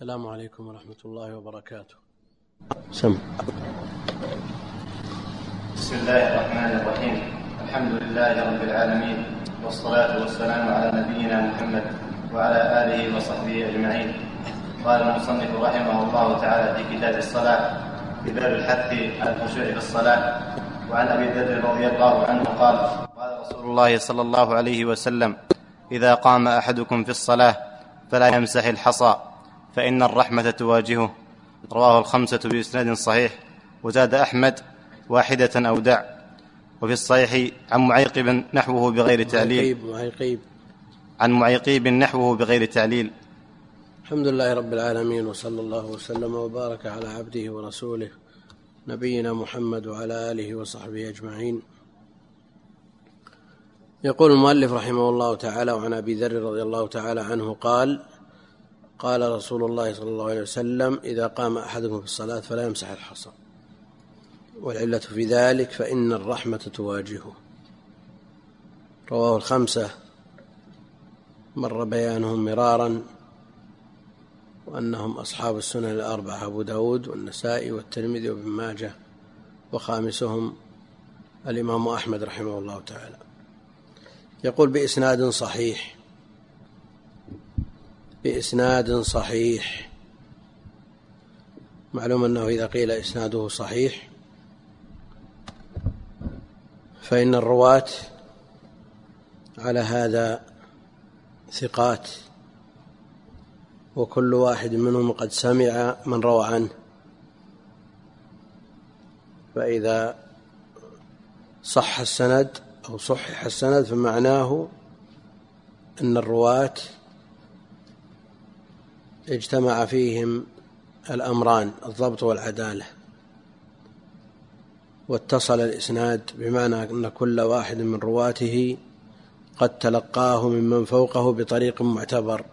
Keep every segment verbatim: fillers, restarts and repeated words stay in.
السلام عليكم ورحمة الله وبركاته. سم. بسم الله الرحمن الرحيم. الحمد لله رب العالمين، والصلاة والسلام على نبينا محمد وعلى آله وصحبه أجمعين. قال المصنف رحمه الله تعالى في كتاب الصلاة في باب الحث على الخشوع في الصلاة. وعن أبي ذر رضي الله عنه قال: قال رسول الله صلى الله عليه وسلم: إذا قام أحدكم في الصلاة فلا يمسح الحصى فإن الرحمة تواجهه. رواه الخمسة بإسناد صحيح، وزاد أحمد: واحدة أو دع. وفي الصحيح عن معيقب نحوه بغير تعليل معيقيب عن معيقيب نحوه بغير تعليل. الحمد لله رب العالمين، وصلى الله وسلم وبارك على عبده ورسوله نبينا محمد وعلى آله وصحبه أجمعين. يقول المؤلف رحمه الله تعالى: وعن أبي ذر رضي الله تعالى عنه قال: قال رسول الله صلى الله عليه وسلم: إذا قام أحدكم في الصلاة فلا يمسح الحصى، والعلة في ذلك فإن الرحمة تواجهه. رواه الخمسة، مر بيانهم مرارا، وأنهم أصحاب السنن الأربعة: أبو داود والنسائي والترمذي وابن ماجه، وخامسهم الإمام أحمد رحمه الله تعالى. يقول: بإسناد صحيح بإسناد صحيح. معلوم أنه إذا قيل إسناده صحيح فإن الرواة على هذا ثقات، وكل واحد منهم قد سمع من روى عنه، فإذا صح السند أو صحح السند فمعناه أن الرواة اجتمع فيهم الأمران: الضبط والعدالة، واتصل الإسناد، بمعنى أن كل واحد من رواته قد تلقاه ممن فوقه بطريق معتبر.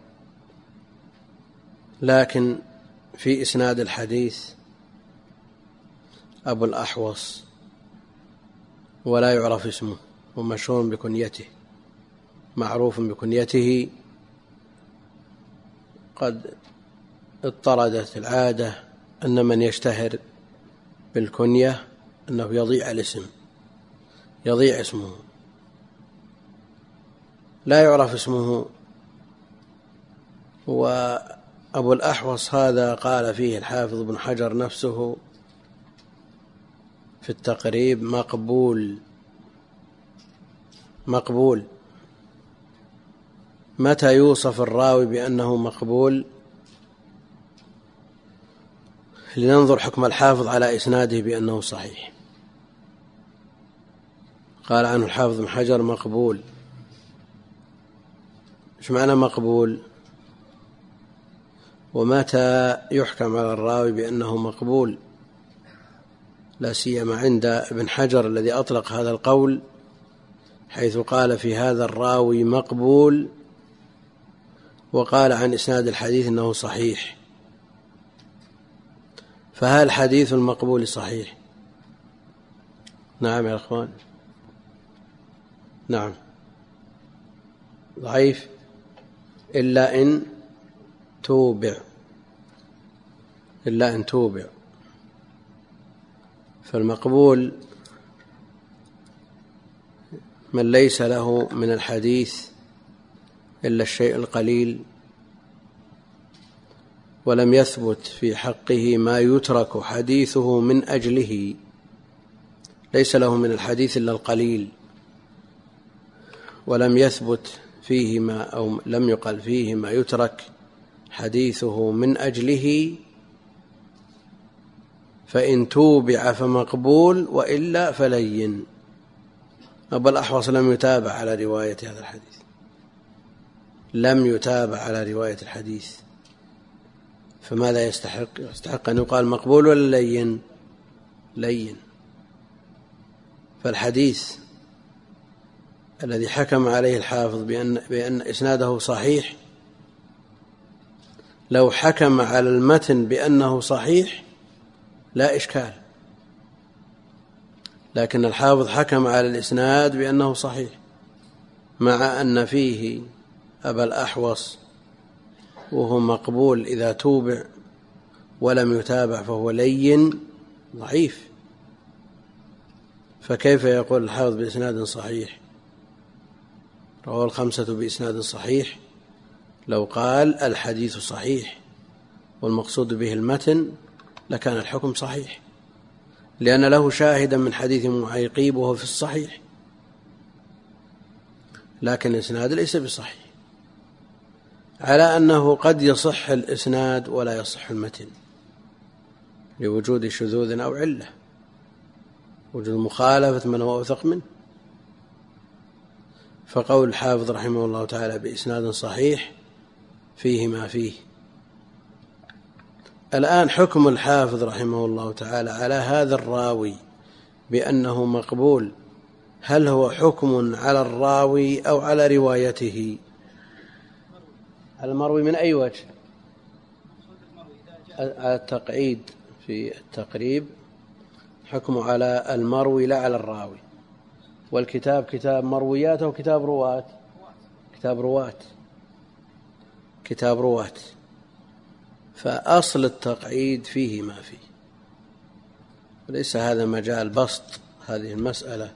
لكن في إسناد الحديث أبو الأحوص ولا يعرف اسمه، ومشهور بكنيته، معروف بكنيته، قد اضطردت العادة أن من يشتهر بالكنية أنه يضيع الاسم، يضيع اسمه، لا يعرف اسمه. وأبو الأحوص هذا قال فيه الحافظ ابن حجر نفسه في التقريب: مقبول. مقبول. متى يوصف الراوي بأنه مقبول؟ لننظر حكم الحافظ على إسناده بأنه صحيح. قال عنه الحافظ ابن حجر: مقبول. ايش معنى مقبول؟ ومتى يحكم على الراوي بأنه مقبول؟ لا سيما عند ابن حجر الذي أطلق هذا القول، حيث قال في هذا الراوي مقبول، وقال عن إسناد الحديث أنه صحيح. فهل حديث المقبول صحيح؟ نعم يا أخوان، نعم. ضعيف إلا إن توبع، إلا إن توبع. فالمقبول من ليس له من الحديث إلا الشيء القليل، ولم يثبت في حقه ما يترك حديثه من أجله، ليس له من الحديث إلا القليل، ولم يثبت فيه ما أو لم يقل فيه ما يترك حديثه من أجله، فإن توبع فمقبول، وإلا فلين. أبو الأحوص لم يتابع على رواية هذا الحديث، لم يتابع على رواية الحديث، فماذا يستحق؟ يستحق أن يقال مقبول ولا لين؟ لين. فالحديث الذي حكم عليه الحافظ بأن, بأن إسناده صحيح، لو حكم على المتن بأنه صحيح لا إشكال، لكن الحافظ حكم على الإسناد بأنه صحيح، مع أن فيه أبا الأحوص وهو مقبول إذا توبع ولم يتابع فهو لين ضعيف، فكيف يقول الحافظ بإسناد صحيح؟ رواه الخمسة بإسناد صحيح. لو قال الحديث صحيح والمقصود به المتن لكان الحكم صحيح، لأن له شاهدا من حديث معيقيب وهو في الصحيح، لكن الإسناد ليس بصحيح، على أنه قد يصح الإسناد ولا يصح المتن لوجود شذوذ أو علة، وجود مخالفة من هو أوثق منه. فقول الحافظ رحمه الله تعالى بإسناد صحيح فيه ما فيه. الآن حكم الحافظ رحمه الله تعالى على هذا الراوي بأنه مقبول، هل هو حكم على الراوي أو على روايته؟ المروي من أي وجه؟ التقعيد في التقريب حكم على المروي لا على الراوي، والكتاب كتاب مرويات أو كتاب رواة؟ كتاب رواة، كتاب رواة. فأصل التقعيد فيه ما فيه، وليس هذا مجال بسط هذه المسألة،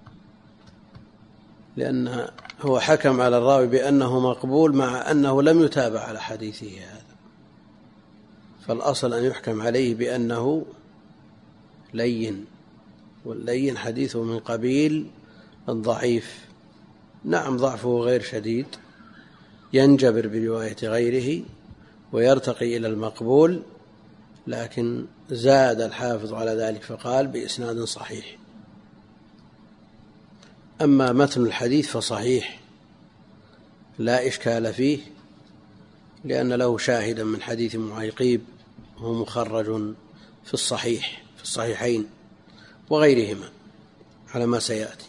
لأن هو حكم على الراوي بأنه مقبول مع أنه لم يتابع على حديثه هذا، فالأصل أن يحكم عليه بأنه لين، واللين حديثه من قبيل الضعيف. نعم ضعفه غير شديد، ينجبر برواية غيره ويرتقي إلى المقبول، لكن زاد الحافظ على ذلك فقال بإسناد صحيح. أما متن الحديث فصحيح لا إشكال فيه، لأن له شاهدا من حديث معيقيب هو مخرج في الصحيح في الصحيحين وغيرهما على ما سيأتي.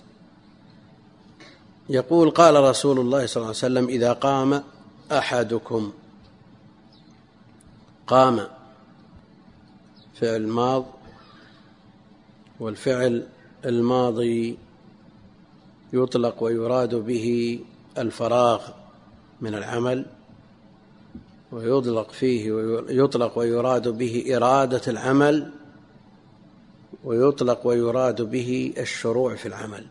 يقول قال رسول الله صلى الله عليه وسلم إذا قام أحدكم، قام فعل ماض، والفعل الماضي يطلق ويراد به الفراغ من العمل، ويطلق فيه ويطلق ويراد به إرادة العمل، ويطلق ويراد به الشروع في العمل.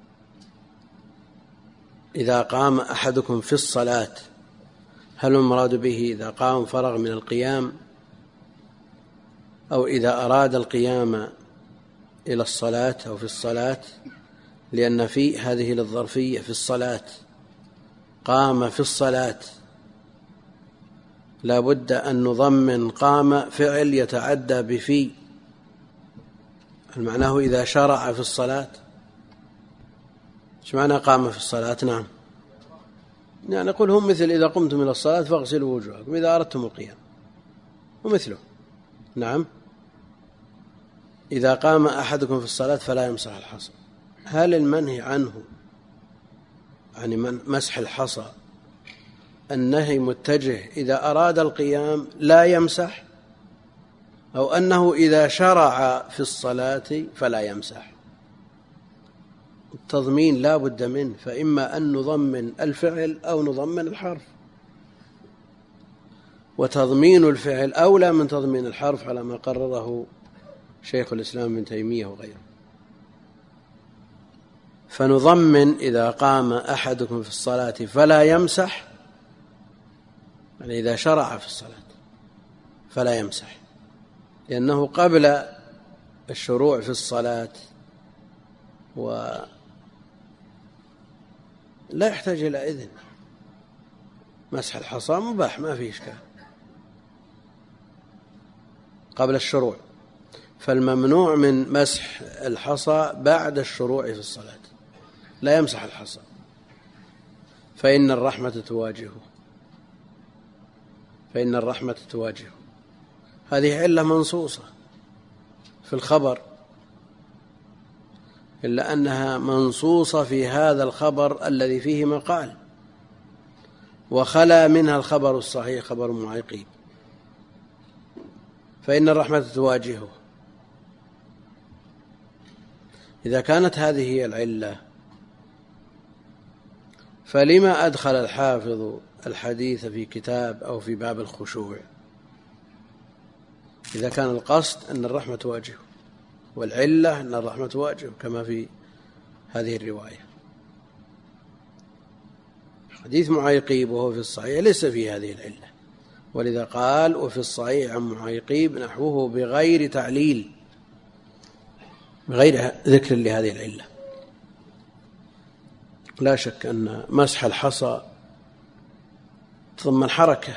إذا قام أحدكم في الصلاة، هل المراد به إذا قام فرغ من القيام، أو إذا أراد القيام إلى الصلاة أو في الصلاة؟ لأن في هذه للظرفية في الصلاة، قام في الصلاة لا بد أن نضمن قام فعل يتعدى بفي، المعناه إذا شرع في الصلاة. ايش معنى قام في الصلاة؟ نعم، يعني نقول هم مثل إذا قمتم إلى الصلاة فاغسلوا وجوهكم إذا أردتم القيام، ومثله. نعم، إذا قام أحدكم في الصلاة فلا يمسح الحصى. هل المنهي عنه يعني من مسح الحصى النهي متجه إذا أراد القيام لا يمسح، أو أنه إذا شرع في الصلاة فلا يمسح؟ التضمين لا بد منه، فإما أن نضمن الفعل أو نضمن الحرف، وتضمين الفعل أولى من تضمين الحرف على ما قرره شيخ الإسلام ابن تيمية وغيره. فنضمن إذا قام أحدكم في الصلاة فلا يمسح، يعني إذا شرع في الصلاة فلا يمسح، لأنه قبل الشروع في الصلاة ولا يحتاج إلى إذن. مسح الحصى مباح ما فيه إشكال قبل الشروع، فالممنوع من مسح الحصى بعد الشروع في الصلاة، لا يمسح الحصى فإن الرحمة تواجهه، فإن الرحمة تواجهه. هذه علة منصوصة في الخبر، إلا أنها منصوصة في هذا الخبر الذي فيه مقال، وخلا منها الخبر الصحيح خبر معيقيب، فإن الرحمة تواجهه. إذا كانت هذه هي العلة فلما أدخل الحافظ الحديث في كتاب أو في باب الخشوع إذا كان القصد أن الرحمة تواجهه والعلة أن الرحمة تواجهه كما في هذه الرواية. حديث معيقيب وهو في الصحيح ليس فيه هذه العلة، ولذا قال وفي الصحيح عن معيقيب نحوه بغير تعليل، بغير ذكر لهذه العلة. لا شك أن مسح الحصى تضمن حركة،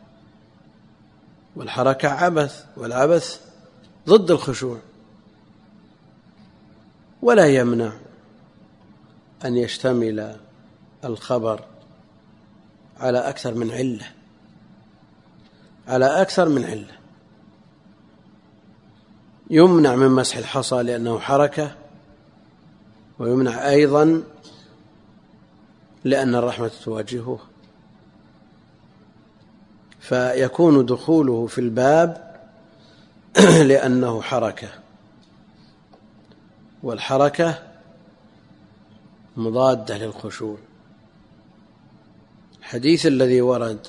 والحركة عبث، والعبث ضد الخشوع، ولا يمنع أن يشتمل الخبر على أكثر من علة، على أكثر من علة. يمنع من مسح الحصى لأنه حركة، ويمنع أيضا لأن الرحمة تواجهه، فيكون دخوله في الباب لأنه حركة، والحركة مضادة للخشوع. الحديث الذي ورد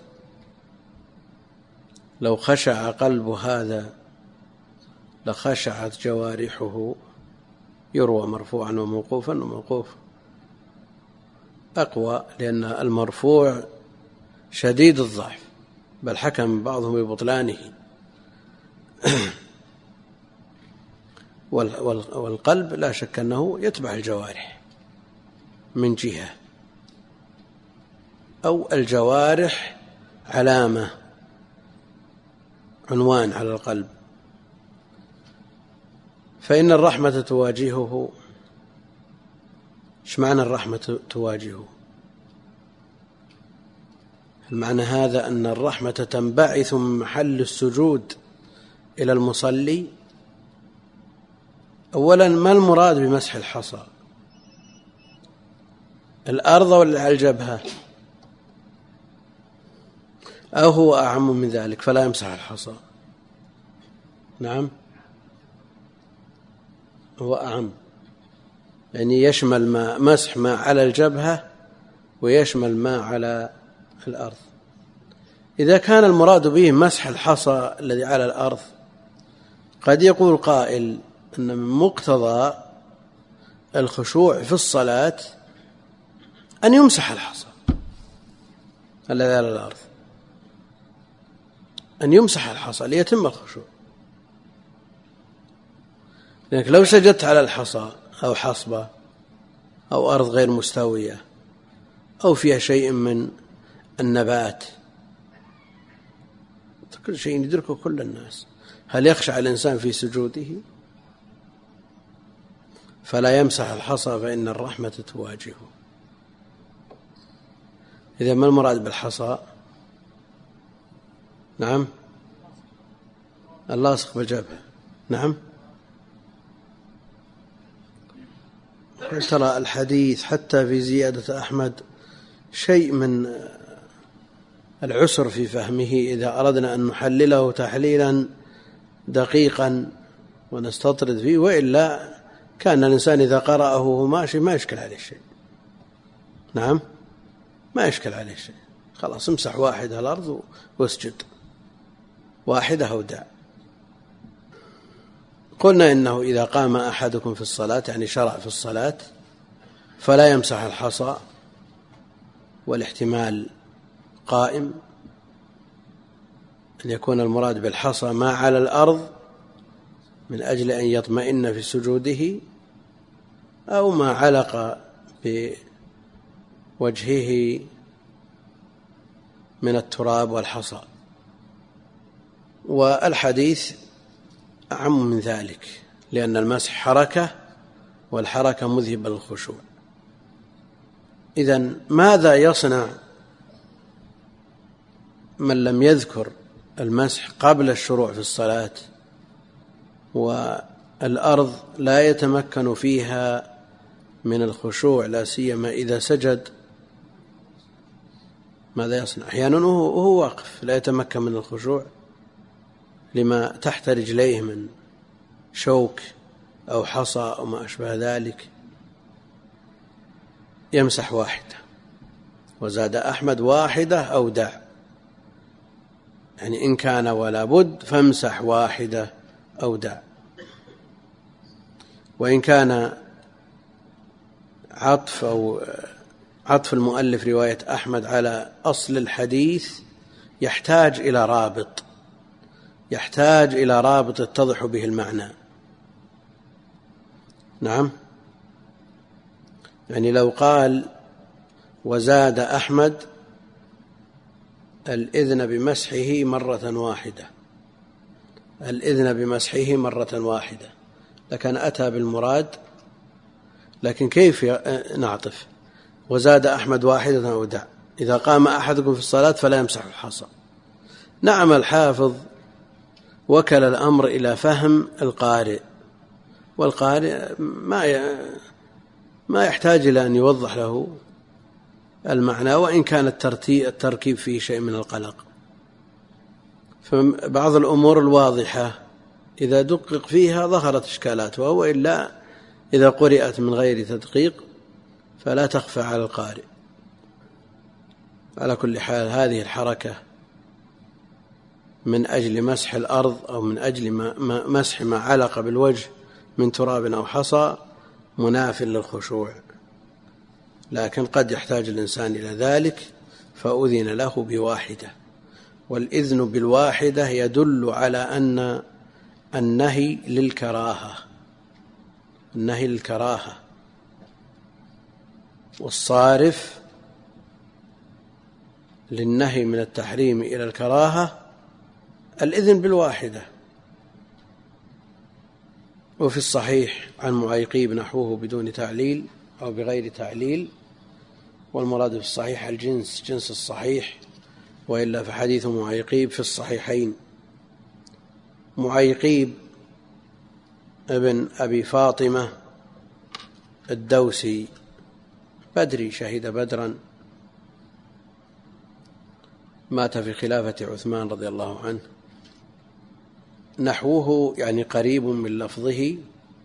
لو خشع قلب هذا لخشعت جوارحه يروى مرفوعا وموقوفا، وموقوف أقوى لأن المرفوع شديد الضعف، بل حكم بعضهم ببطلانه. والقلب لا شك أنه يتبع الجوارح من جهة، أو الجوارح علامة عنوان على القلب، فإن الرحمة تواجهه. إيش معنى الرحمة تواجهه؟ المعنى هذا أن الرحمة تنبعث من محل السجود إلى المصلي. أولا، ما المراد بمسح الحصى؟ الأرض ولا الجبهة؟ أو هو أعم من ذلك فلا يمسح الحصى؟ نعم، هو أعم، يعني يشمل ما مسح ما على الجبهة ويشمل ما على الأرض. إذا كان المراد به مسح الحصى الذي على الأرض، قد يقول قائل أن من مقتضى الخشوع في الصلاة أن يمسح الحصى الذي على الأرض، أن يمسح الحصى ليتم الخشوع. لأنك لو سجدت على الحصى أو حصبة أو أرض غير مستوية أو فيها شيء من النبات، كل شيء يدركه كل الناس، هل يخشع الإنسان في سجوده؟ فلا يمسح الحصى فإن الرحمة تواجهه. إذا ما المراد بالحصى؟ نعم، اللاصق بالجبهة. نعم، ترى الحديث حتى في زيادة أحمد شيء من العسر في فهمه إذا أردنا أن نحلله تحليلا دقيقا ونستطرد فيه، وإلا كان الإنسان إذا قرأه وهو ماشي ما يشكل عليه شيء. نعم، ما يشكل عليه شيء، خلاص امسح واحدة الأرض واسجد، واحدة أو دع. قلنا إنه إذا قام أحدكم في الصلاة، يعني شرع في الصلاة، فلا يمسح الحصى، والاحتمال قائم أن يكون المراد بالحصى ما على الأرض من أجل أن يطمئن في سجوده، أو ما علق بوجهه من التراب والحصى. والحديث أعم من ذلك، لأن المسح حركة، والحركة مذهبة للخشوع. إذن ماذا يصنع من لم يذكر المسح قبل الشروع في الصلاة والأرض لا يتمكن فيها من الخشوع، لا سيما إذا سجد؟ ماذا يصنع؟ أحيانا وهو واقف لا يتمكن من الخشوع لما تحت رجليه من شوك أو حصى أو ما أشبه ذلك، يمسح واحدة وزاد أحمد واحدة أو دع، يعني إن كان ولا بد فامسح واحدة أو دع. وإن كان عطف أو عطف المؤلف رواية أحمد على أصل الحديث يحتاج إلى رابط، يحتاج إلى رابط يتضح به المعنى. نعم، يعني لو قال وزاد أحمد الإذن بمسحه مرة واحدة، الإذن بمسحه مرة واحدة، لكن أتى بالمراد. لكن كيف نعطف وزاد أحمد واحدة أو دع؟ إذا قام أحدكم في الصلاة فلا يمسح الحصى. نعم، الحافظ وكل الأمر إلى فهم القارئ، والقارئ ما ما يحتاج إلى أن يوضح له المعنى، وإن كان التركيب فيه شيء من القلق. فبعض الأمور الواضحة إذا دقق فيها ظهرت إشكالاتها، وإلا إذا قرأت من غير تدقيق فلا تخفى على القارئ. على كل حال هذه الحركة من أجل مسح الأرض أو من أجل مسح ما علق بالوجه من تراب أو حصى مناف للخشوع، لكن قد يحتاج الإنسان إلى ذلك فأذن له بواحدة. والإذن بالواحدة يدل على أن النهي للكراهة، النهي للكراهة، والصارف للنهي من التحريم إلى الكراهة الإذن بالواحدة. وفي الصحيح عن معيقيب نحوه بدون تعليل أو بغير تعليل، والمراد في الصحيح الجنس جنس الصحيح، وإلا فحديث معيقيب في الصحيحين. معيقيب ابن أبي فاطمة الدوسي بدري، شهد بدرا، مات في خلافة عثمان رضي الله عنه. نحوه يعني قريب من لفظه: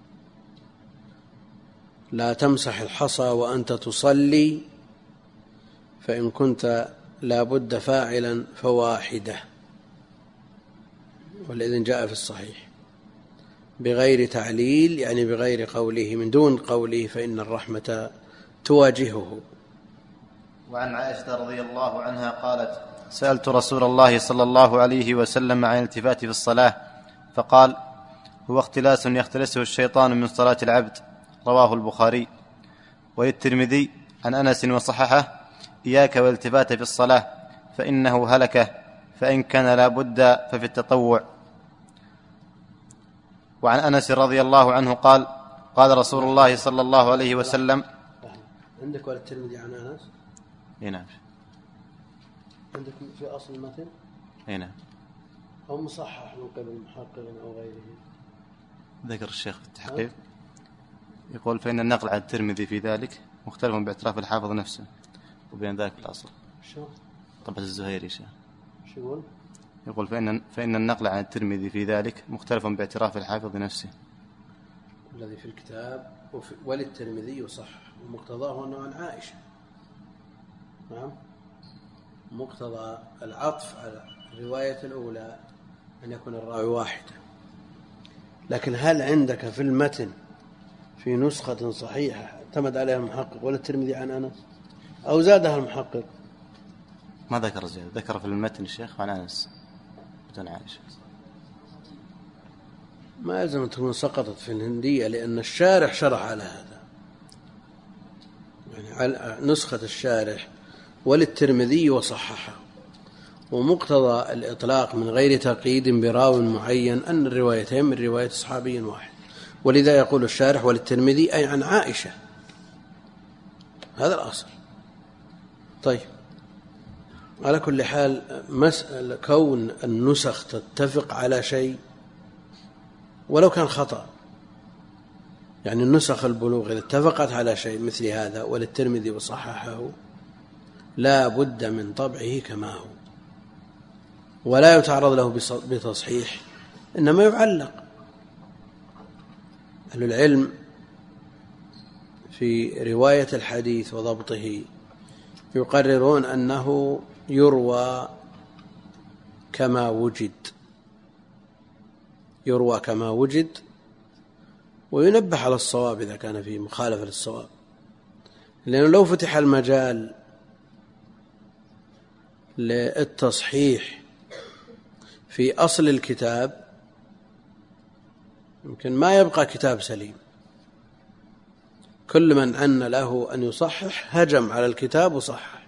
لا تمسح الحصى وأنت تصلي، فإن كنت لا بد فاعلا فواحدة. والإذن جاء في الصحيح بغير تعليل، يعني بغير قوله، من دون قوله فإن الرحمة تواجهه. وعن عائشة رضي الله عنها قالت: سألت رسول الله صلى الله عليه وسلم عن الالتفات في الصلاة فقال: هو اختلاس يختلسه الشيطان من صلاة العبد، رواه البخاري. وللترمذي عن أنس وصححه: إياك والالتفات في الصلاة فإنه هلكة، فإن كان لا بد ففي التطوع. وعن أنس رضي الله عنه قال: قال رسول الله صلى الله عليه وسلم. عندك وللترمذي عن أنس؟ نعم. عندك في أصل المتن؟ نعم. أو مصحح من قبل محقق أو غيره؟ ذكر الشيخ في التحقيق يقول: فإن النقل عن الترمذي في ذلك مختلف باعتراف الحافظ نفسه وبين ذلك الأصل. شو؟ طبعة الزهيري شيخ. شو يقول؟ يقول فإن, فإن النقل عن الترمذي في ذلك مختلف باعتراف الحافظ نفسه الذي في الكتاب. وللترمذي صح، ومقتضاه أنه عن عائشة. نعم، مقتضى العطف على الرواية الأولى أن يكون الراوي واحدة. لكن هل عندك في المتن في نسخة صحيحة اعتمد عليها المحقق وللترمذي عن أنس، أو زادها المحقق؟ ما ذكر زيادة، ذكر في المتن الشيخ عن أنس بدون عائشة. ما يلزم أن تكون سقطت في الهندية، لأن الشارح شرح على هذا، يعني على نسخة الشارح وللترمذي وصححه. ومقتضى الإطلاق من غير تقييد براو معين أن الروايتين من رواية صحابي واحد، ولذا يقول الشارح وللترمذي أي عن عائشة، هذا الأصل. طيب، على كل حال مسألة كون النسخ تتفق على شيء ولو كان خطأ، يعني النسخ البلوغ إذا اتفقت على شيء مثل هذا وللترمذي وصححه لا بد من طبعه كما هو، ولا يتعرض له بتصحيح، إنما يعلق. أهل العلم في رواية الحديث وضبطه يقررون أنه يروى كما وجد يروى كما وجد وينبه على الصواب إذا كان فيه مخالفة للصواب، لأنه لو فتح المجال للتصحيح في أصل الكتاب يمكن ما يبقى كتاب سليم. كل من عن له أن يصحح هجم على الكتاب وصحح،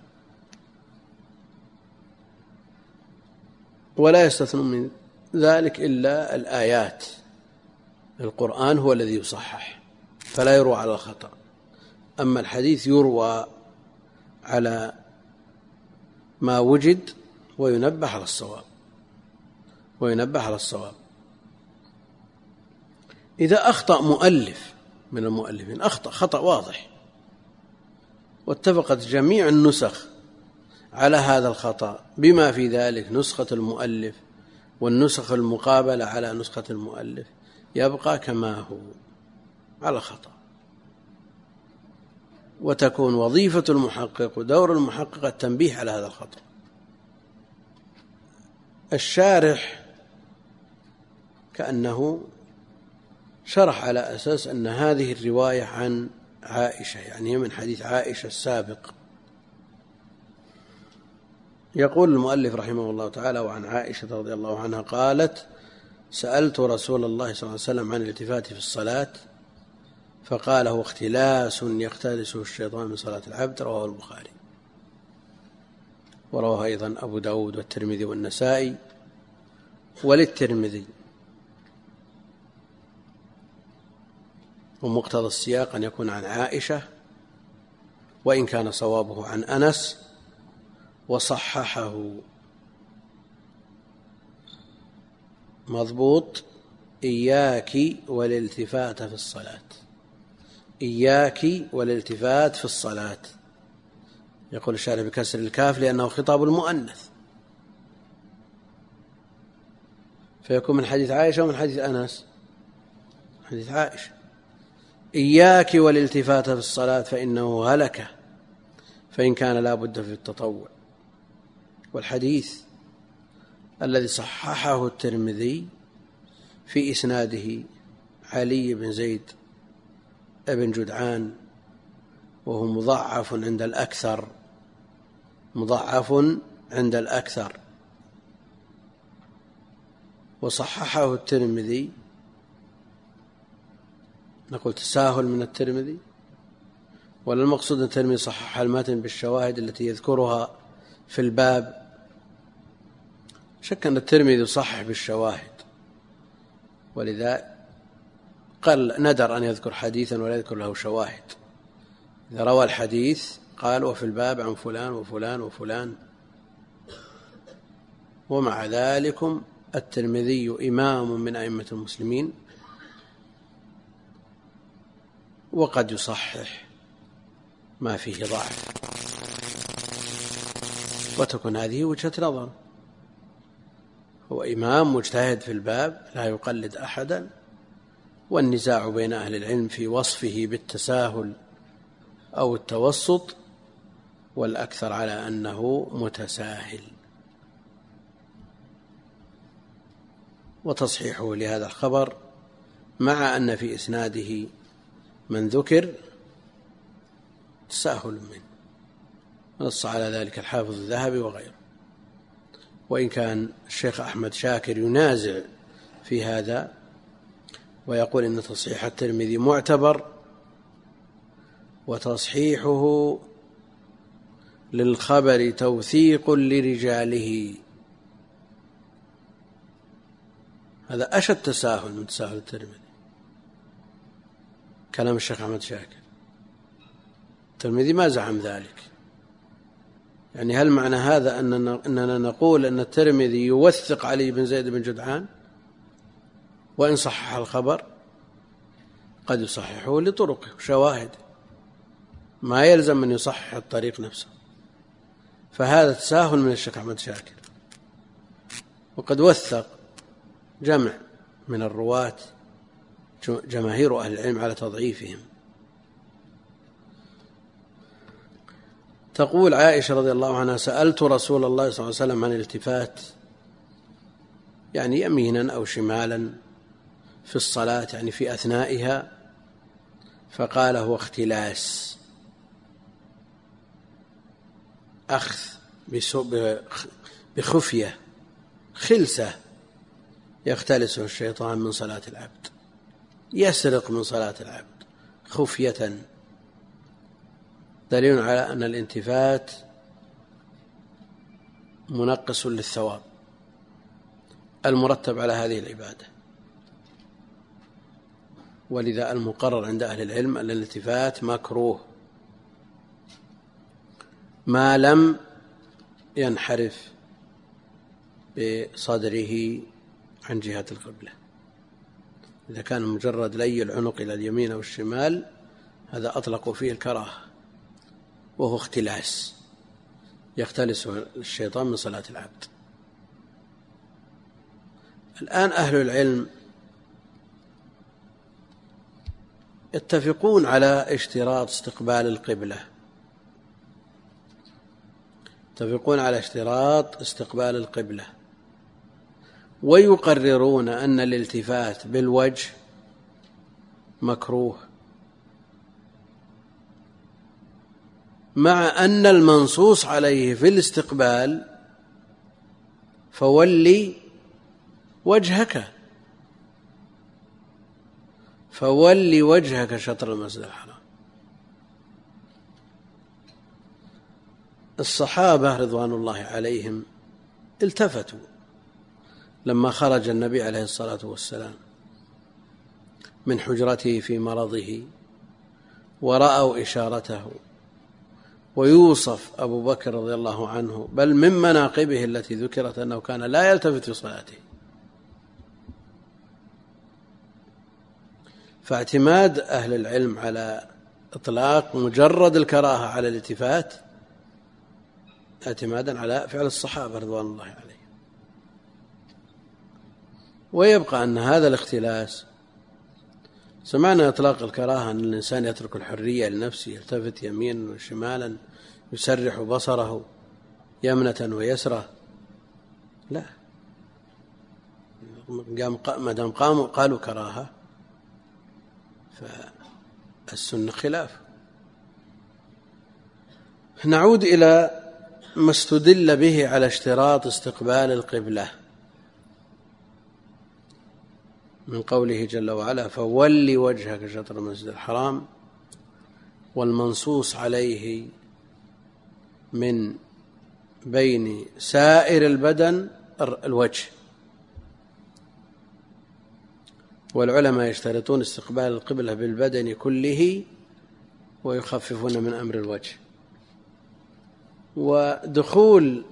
ولا يستثنى من ذلك إلا الآيات. القرآن هو الذي يصحح فلا يروى على الخطأ، أما الحديث يروى على ما وجد وينبه على الصواب وينبه على الصواب. إذا أخطأ مؤلف من المؤلفين أخطأ خطأ واضح واتفقت جميع النسخ على هذا الخطأ بما في ذلك نسخة المؤلف والنسخ المقابلة على نسخة المؤلف، يبقى كما هو على خطأ، وتكون وظيفة المحقق ودور المحقق التنبيه على هذا الخطأ. الشارح كأنه شرح على أساس أن هذه الرواية عن عائشة، يعني من حديث عائشة السابق. يقول المؤلف رحمه الله تعالى: وعن عائشة رضي الله عنها قالت: سألت رسول الله صلى الله عليه وسلم عن الالتفات في الصلاة فقال: هو اختلاس يختلسه الشيطان من صلاة العبد. رواه البخاري، ورواه أيضا أبو داود والترمذي والنسائي. وللترمذي ومقتضى السياق أن يكون عن عائشة، وإن كان صوابه عن أنس، وصححه. مضبوط: إياك والالتفات في الصلاة. إياك والالتفات في الصلاة. يقول الشارح بكسر الكاف لأنه خطاب المؤنث، فيكون من حديث عائشة ومن حديث أنس. حديث عائشة: إياك والالتفات في الصلاة فإنه هلكة، فإن كان لا بد في التطوع. والحديث الذي صححه الترمذي في إسناده علي بن زيد ابن جدعان، وهو مضعف عند الأكثر مضعف عند الأكثر وصححه الترمذي. نقول تساهل من الترمذي، ولا المقصود أن الترمذي صحح المتن بالشواهد التي يذكرها في الباب؟ شك أن الترمذي يصحح بالشواهد، ولذا قال ندر أن يذكر حديثا ولا يذكر له شواهد. إذا روى الحديث قال: وفي الباب عن فلان وفلان وفلان. ومع ذلك الترمذي إمام من أئمة المسلمين، وقد يصحح ما فيه ضعف، وتكون هذه وجهة نظر. هو إمام مجتهد في الباب لا يقلد أحدا، والنزاع بين أهل العلم في وصفه بالتساهل أو التوسط، والأكثر على أنه متساهل. وتصحيحه لهذا الخبر مع أن في إسناده من ذكر تساهل منه، نص على ذلك الحافظ الذهبي وغيره، وإن كان الشيخ أحمد شاكر ينازع في هذا ويقول إن تصحيح الترمذي معتبر، وتصحيحه للخبر توثيق لرجاله. هذا أشد تساهل من تساهل الترمذي، كلام الشيخ أحمد شاكر. الترمذي ما زعم ذلك. يعني هل معنى هذا أننا نقول أن الترمذي يوثق علي بن زيد بن جدعان وإن صحح الخبر؟ قد يصححه لطرقه وشواهد، ما يلزم أن يصحح الطريق نفسه. فهذا تساهل من الشيخ أحمد شاكر. وقد وثق جمع من الرواة جماهير أهل العلم على تضعيفهم. تقول عائشة رضي الله عنها: سألت رسول الله صلى الله عليه وسلم عن الالتفات، يعني يمينا أو شمالا في الصلاة، يعني في أثنائها، فقال: هو اختلاس، أخذ بخفية، خلسة يختلسه الشيطان من صلاة العبد، يسرق من صلاة العبد خفية. دليل على أن الالتفات منقص للثواب المرتب على هذه العبادة. ولذا المقرر عند أهل العلم أن الالتفات مكروه ما لم ينحرف بصدره عن جهة القبلة. إذا كان مجرد لي العنق إلى اليمين أو الشمال هذا أطلقوا فيه الكراهة، وهو اختلاس يختلسه الشيطان من صلاة العبد. الآن أهل العلم يتفقون على اشتراط استقبال القبلة، يتفقون على اشتراط استقبال القبلة، ويقررون أن الالتفات بالوجه مكروه، مع أن المنصوص عليه في الاستقبال فولي وجهك فولي وجهك شطر المسجد الحرام. الصحابة رضوان الله عليهم التفتوا لما خرج النبي عليه الصلاة والسلام من حجرته في مرضه ورأوا إشارته، ويوصف أبو بكر رضي الله عنه بل من مناقبه التي ذكرت أنه كان لا يلتفت في صلاته. فاعتماد أهل العلم على إطلاق مجرد الكراهة على الالتفات اعتمادا على فعل الصحابة رضوان الله عليهم. ويبقى أن هذا الاختلاس، سمعنا إطلاق الكراهة أن الإنسان يترك الحرية لنفسه، يلتفت يمينا وشمالا، يسرح بصره يمنة ويسرة، لا، ما دام قاموا قالوا كراهة فالسنة خلاف. نعود إلى ما استدل به على اشتراط استقبال القبلة من قوله جل وعلا: فولي وجهك شطر المسجد الحرام، والمنصوص عليه من بين سائر البدن الوجه. والعلماء يشترطون استقبال القبلة بالبدن كله ويخففون من أمر الوجه. ودخول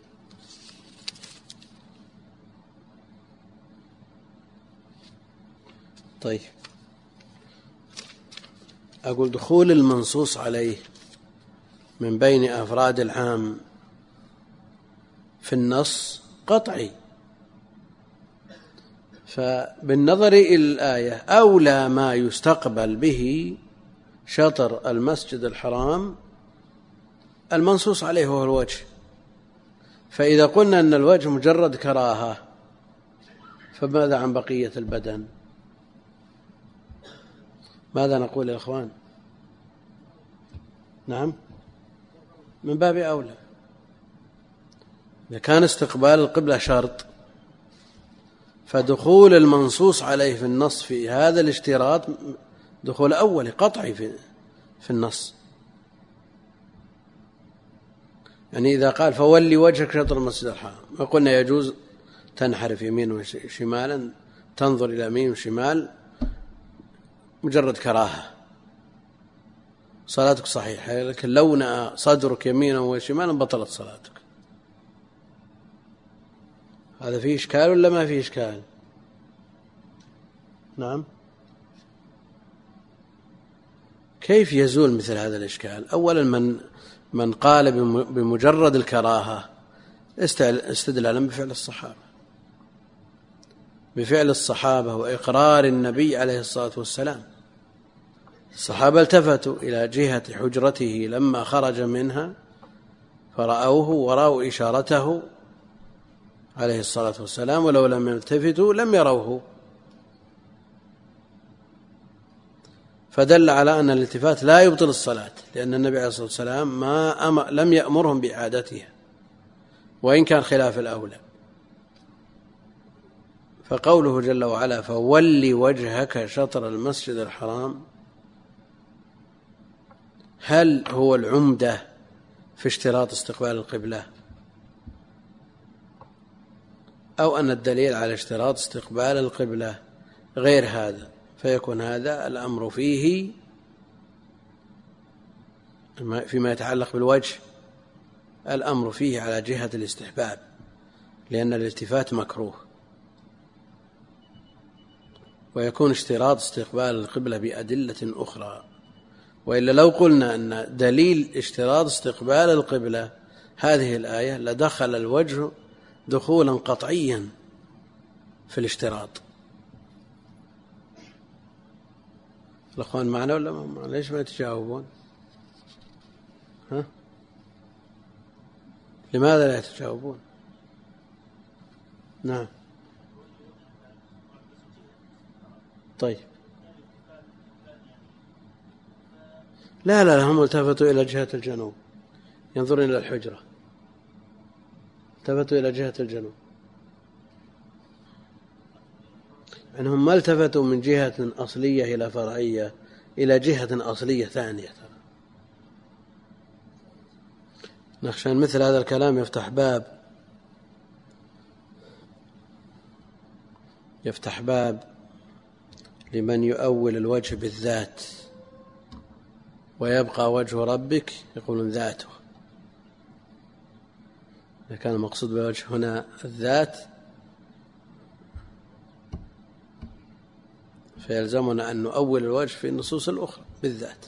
طيب أقول دخول المنصوص عليه من بين أفراد العام في النص قطعي، فبالنظر إلى الآية أولى ما يستقبل به شطر المسجد الحرام المنصوص عليه هو الوجه. فإذا قلنا أن الوجه مجرد كراهة فماذا عن بقية البدن؟ ماذا نقول يا إخوان؟ نعم، من باب أولى. إذا كان استقبال القبلة شرط فدخول المنصوص عليه في النص في هذا الاشتراط دخول أولي قطعي في, في النص. يعني إذا قال فولي وجهك شطر المسجد الحرام، وقلنا يجوز تنحرف يمين وشمالا، تنظر إلى يمين وشمال، مجرد كراهة، صلاتك صحيحة، لكن لو نأى صدرك يمينا وشمالا بطلت صلاتك. هذا فيه إشكال ولا ما فيه إشكال؟ نعم. كيف يزول مثل هذا الإشكال؟ أولا من من قال بمجرد الكراهة استدلالا بفعل الصحابة بفعل الصحابة وإقرار النبي عليه الصلاة والسلام. الصحابة التفتوا إلى جهة حجرته لما خرج منها فرأوه ورأوا إشارته عليه الصلاة والسلام، ولو لم يلتفتوا لم يروه، فدل على أن الالتفات لا يبطل الصلاة، لأن النبي عليه الصلاة والسلام ما أم... لم يأمرهم بإعادتها وإن كان خلاف الأولى. فقوله جل وعلا فول وجهك شطر المسجد الحرام، هل هو العمدة في اشتراط استقبال القبلة، أو أن الدليل على اشتراط استقبال القبلة غير هذا، فيكون هذا الأمر فيه فيما يتعلق بالوجه الأمر فيه على جهة الاستحباب، لأن الالتفات مكروه، ويكون اشتراط استقبال القبلة بأدلة أخرى. وإلا لو قلنا أن دليل اشتراط استقبال القبلة هذه الآية لدخل الوجه دخولا قطعيا في الاشتراط. الأخوان معنا ولا ما معنا؟ ليش ما يتجاوبون؟ ها؟ لماذا لا يتجاوبون؟ نعم طيب لا لا هم التفتوا إلى جهة الجنوب، ينظرون إلى الحجرة، التفتوا إلى جهة الجنوب، يعني هم ما التفتوا من جهة أصلية إلى فرعية إلى جهة أصلية ثانية. نخشى مثل هذا الكلام يفتح باب يفتح باب لمن يؤول الوجه بالذات، ويبقى وجه ربك يقولون ذاته. إذا كان المقصود بالوجه هنا الذات فيلزمنا أن نؤول الوجه في النصوص الأخرى بالذات.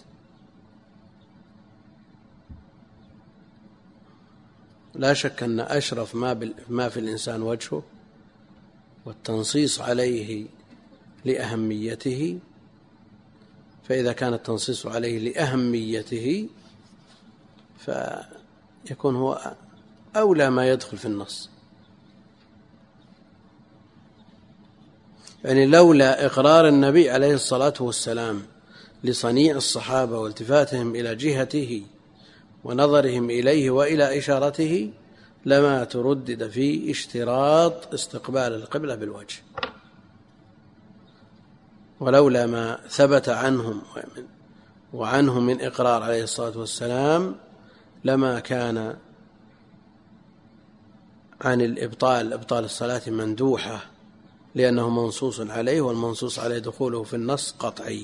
لا شك أن أشرف ما, ما في الإنسان وجهه، والتنصيص عليه لأهميته، فإذا كان التنصيص عليه لأهميته فيكون هو أولى ما يدخل في النص. يعني لولا إقرار النبي عليه الصلاة والسلام لصنيع الصحابة والتفاتهم إلى جهته ونظرهم إليه وإلى إشارته لما تردد في اشتراط استقبال القبلة بالوجه، ولولا ما ثبت عنهم وعنه من إقرار عليه الصلاة والسلام لما كان عن الإبطال إبطال الصلاة مندوحة، لأنه منصوص عليه، والمنصوص عليه دخوله في النص قطعي.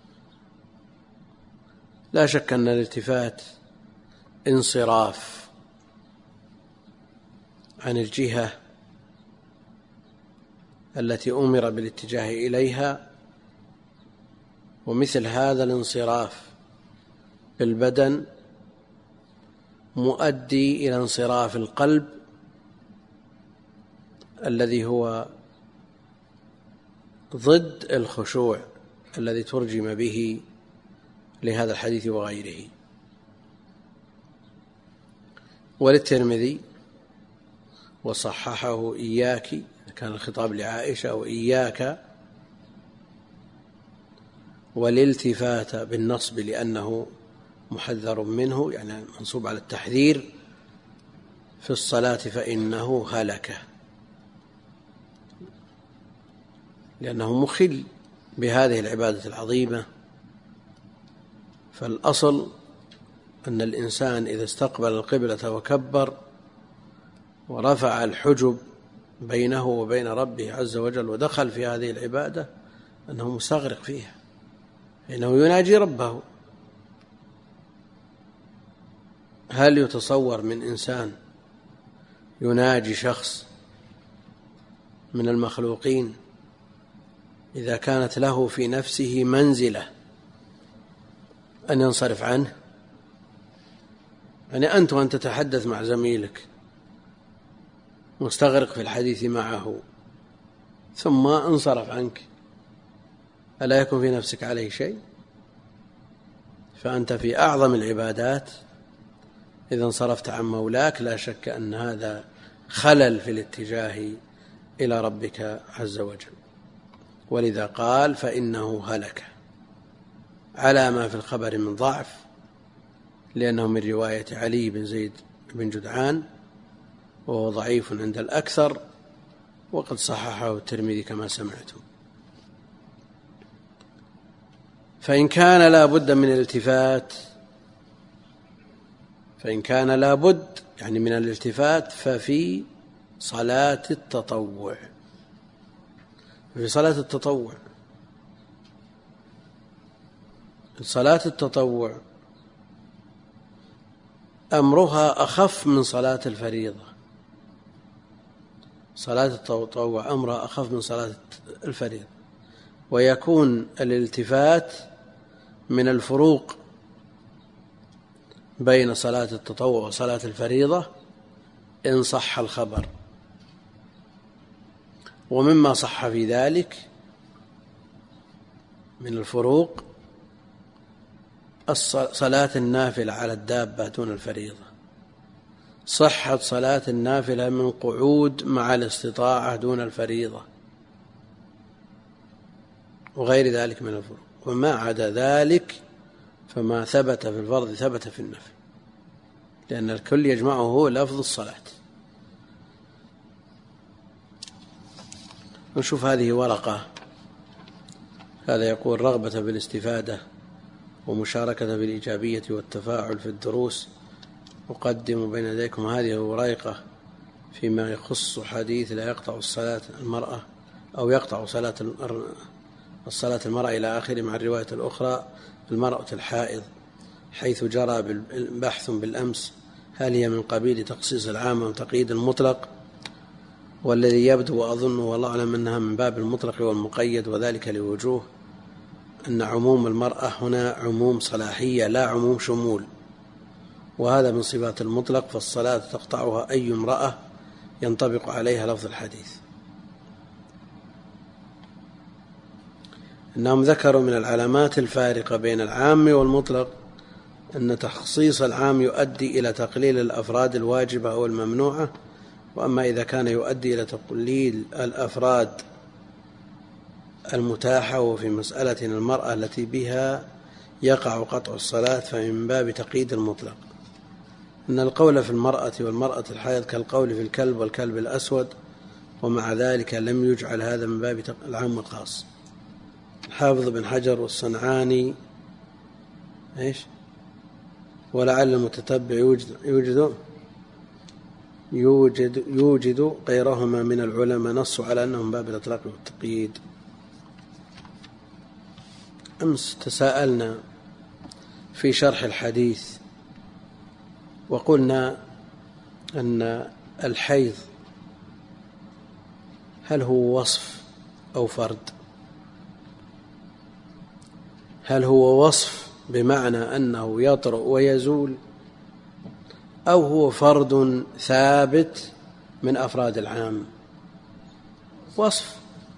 لا شك أن الالتفات انصراف عن الجهة التي أمر بالاتجاه إليها، ومثل هذا الانصراف بالبدن مؤدي إلى انصراف القلب الذي هو ضد الخشوع الذي ترجم به لهذا الحديث وغيره. وللترمذي وصححه إياك، كان الخطاب لعائشة وإياك، والالتفات بالنصب لأنه محذر منه، يعني منصوب على التحذير في الصلاة، فإنه هلك، لأنه مخل بهذه العبادة العظيمة. فالأصل أن الإنسان إذا استقبل القبلة وكبر ورفع الحجب بينه وبين ربه عز وجل ودخل في هذه العبادة أنه مستغرق فيها، إنه يناجي ربه. هل يتصور من إنسان يناجي شخص من المخلوقين إذا كانت له في نفسه منزلة أن ينصرف عنه؟ يعني أنت وأن تتحدث مع زميلك مستغرق في الحديث معه ثم انصرف عنك، ألا يكون في نفسك عليه شيء؟ فأنت في أعظم العبادات إذا انصرفت عن مولاك لا شك أن هذا خلل في الاتجاه إلى ربك عز وجل. ولذا قال فإنه هلك على ما في الخبر من ضعف، لأنه من رواية علي بن زيد بن جدعان وهو ضعيف عند الأكثر، وقد صححه الترمذي كما سمعتم. فإن كان لا بد من الالتفات فإن كان لا بد يعني من الالتفات ففي صلاة التطوع في صلاة التطوع صلاة التطوع أمرها أخف من صلاة الفريضة. صلاة التطوع أمرها أخف من صلاة الفريضة، ويكون الالتفات من الفروق بين صلاة التطوع وصلاة الفريضة إن صح الخبر. ومما صح في ذلك من الفروق صلاة النافلة على الدابة دون الفريضة، صحة صلاة النافلة من قعود مع الاستطاعة دون الفريضة، وغير ذلك من الفروق. وما عدا ذلك فما ثبت في الفرض ثبت في النفل، لأن الكل يجمعه لفظ الصلاة. نشوف هذه ورقة، هذا يقول رغبة بالاستفادة ومشاركة بالإيجابية والتفاعل في الدروس. أقدم بين يديكم هذه ورقة فيما يخص حديث لا يقطع الصلاة المرأة أو يقطع صلاة الصلاة المرأة إلى آخره، مع الرواية الأخرى المرأة الحائض، حيث جرى بحث بالأمس هل هي من قبيل تخصيص العام أو تقييد المطلق، والذي يبدو وأظن والله أعلم أنها من باب المطلق والمقيد، وذلك لوجوه أن عموم المرأة هنا عموم صلاحية لا عموم شمول، وهذا من صفات المطلق، فالصلاة تقطعها أي امرأة ينطبق عليها لفظ الحديث. إنهم ذكروا من العلامات الفارقة بين العام والمطلق أن تخصيص العام يؤدي إلى تقليل الأفراد الواجبة أو الممنوعة، وأما إذا كان يؤدي إلى تقليل الأفراد المتاحة وفي مسألة المرأة التي بها يقع قطع الصلاة فمن باب تقييد المطلق. إن القول في المرأة والمرأة الحائض كالقول في الكلب والكلب الأسود، ومع ذلك لم يجعل هذا من باب العام الخاص. حافظ بن حجر والصنعاني إيش ولعل المتتبع يوجد يوجد يوجد, يوجد غيرهما من العلماء نصوا على أنهم باب الإطلاق والتقييد. أمس تساءلنا في شرح الحديث وقلنا أن الحيض هل هو وصف أو فرد؟ هل هو وصف بمعنى أنه يطرأ ويزول، أو هو فرد ثابت من أفراد العام؟ وصف.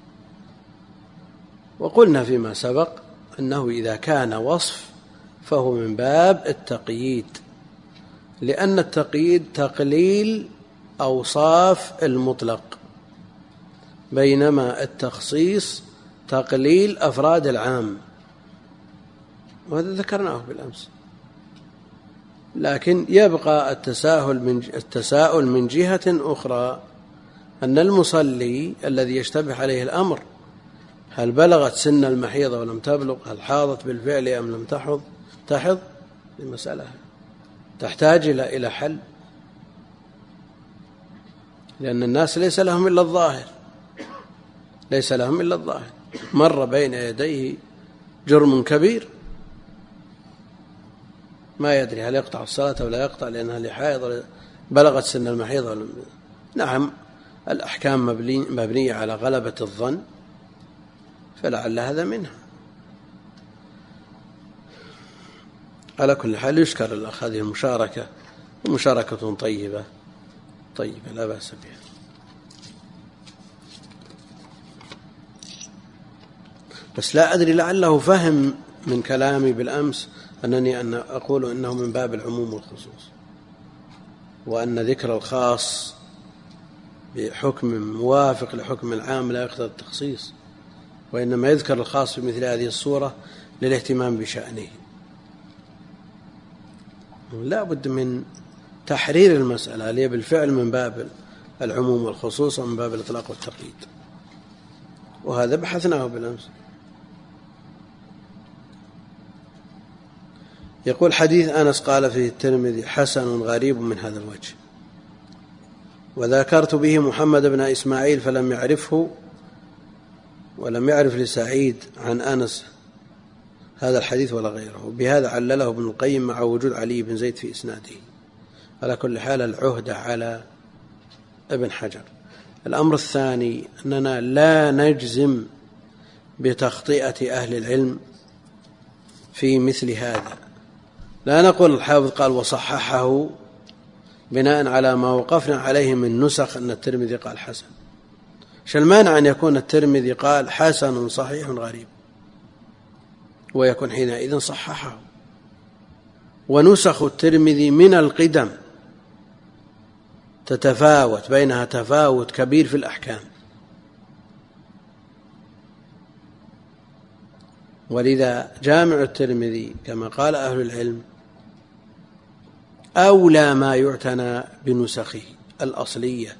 وقلنا فيما سبق أنه إذا كان وصف فهو من باب التقييد، لأن التقييد تقليل أوصاف المطلق، بينما التخصيص تقليل أفراد العام، وهذا ذكرناه بالأمس. لكن يبقى التساهل من التساؤل من جهة أخرى، أن المصلي الذي يشتبه عليه الأمر هل بلغت سن المحيض ولم تبلغ، هل حاضت بالفعل أم لم تحض تحض المسألة تحتاج إلى حل، لأن الناس ليس لهم إلا الظاهر ليس لهم إلا الظاهر مر بين يديه جرم كبير ما يدري هل يقطع الصلاة ولا يقطع لأنها لحائض بلغت سن المحيض ولا. نعم الأحكام مبنية على غلبة الظن، فلعل هذا منها. على كل حال يشكر الأخ هذه المشاركة، ومشاركة طيبة طيبة لا بأس بها. بس لا أدري لعله فهم من كلامي بالأمس أنني أن أقول إنه من باب العموم والخصوص. وأن ذكر الخاص بحكم موافق لحكم العام لا يقتضي التخصيص، وإنما يذكر الخاص في مثل هذه الصورة للاهتمام بشأنه. لا بد من تحرير المسألة لي بالفعل من باب العموم والخصوص ومن باب الإطلاق والتقييد، وهذا بحثناه بالأمس. يقول حديث أنس قال فيه الترمذي حسن غريب من هذا الوجه، وذكرت به محمد بن إسماعيل فلم يعرفه ولم يعرف لسعيد عن أنس هذا الحديث ولا غيره، بهذا علله ابن القيم مع وجود علي بن زيد في إسناده. على كل حال العهدة على ابن حجر. الأمر الثاني أننا لا نجزم بتخطئة أهل العلم في مثل هذا، لا نقول الحافظ قال وصححه بناء على ما وقفنا عليه من نسخ أن الترمذي قال حسن. شو المانع أن يكون الترمذي قال حسن صحيح غريب ويكون حينئذ صححه؟ ونسخ الترمذي من القدم تتفاوت، بينها تفاوت كبير في الأحكام، ولذا جامع الترمذي كما قال أهل العلم أولى ما يعتنى بنسخه الأصلية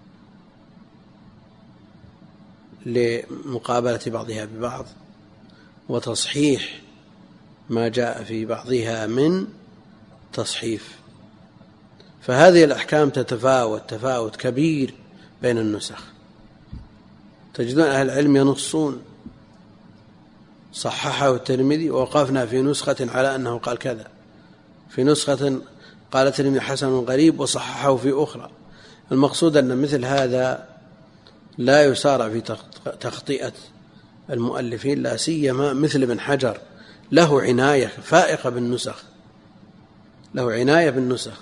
لمقابلة بعضها ببعض وتصحيح ما جاء في بعضها من تصحيف. فهذه الأحكام تتفاوت تفاوت كبير بين النسخ. تجدون أهل العلم ينصون صححه الترمذي ووقفنا في نسخة على أنه قال كذا، في نسخة قال الترمذي حسن غريب وصححه في أخرى. المقصود أن مثل هذا لا يسارع في تخطئة المؤلفين، لا سيما مثل ابن حجر له عناية فائقة بالنسخ، له عناية بالنسخ،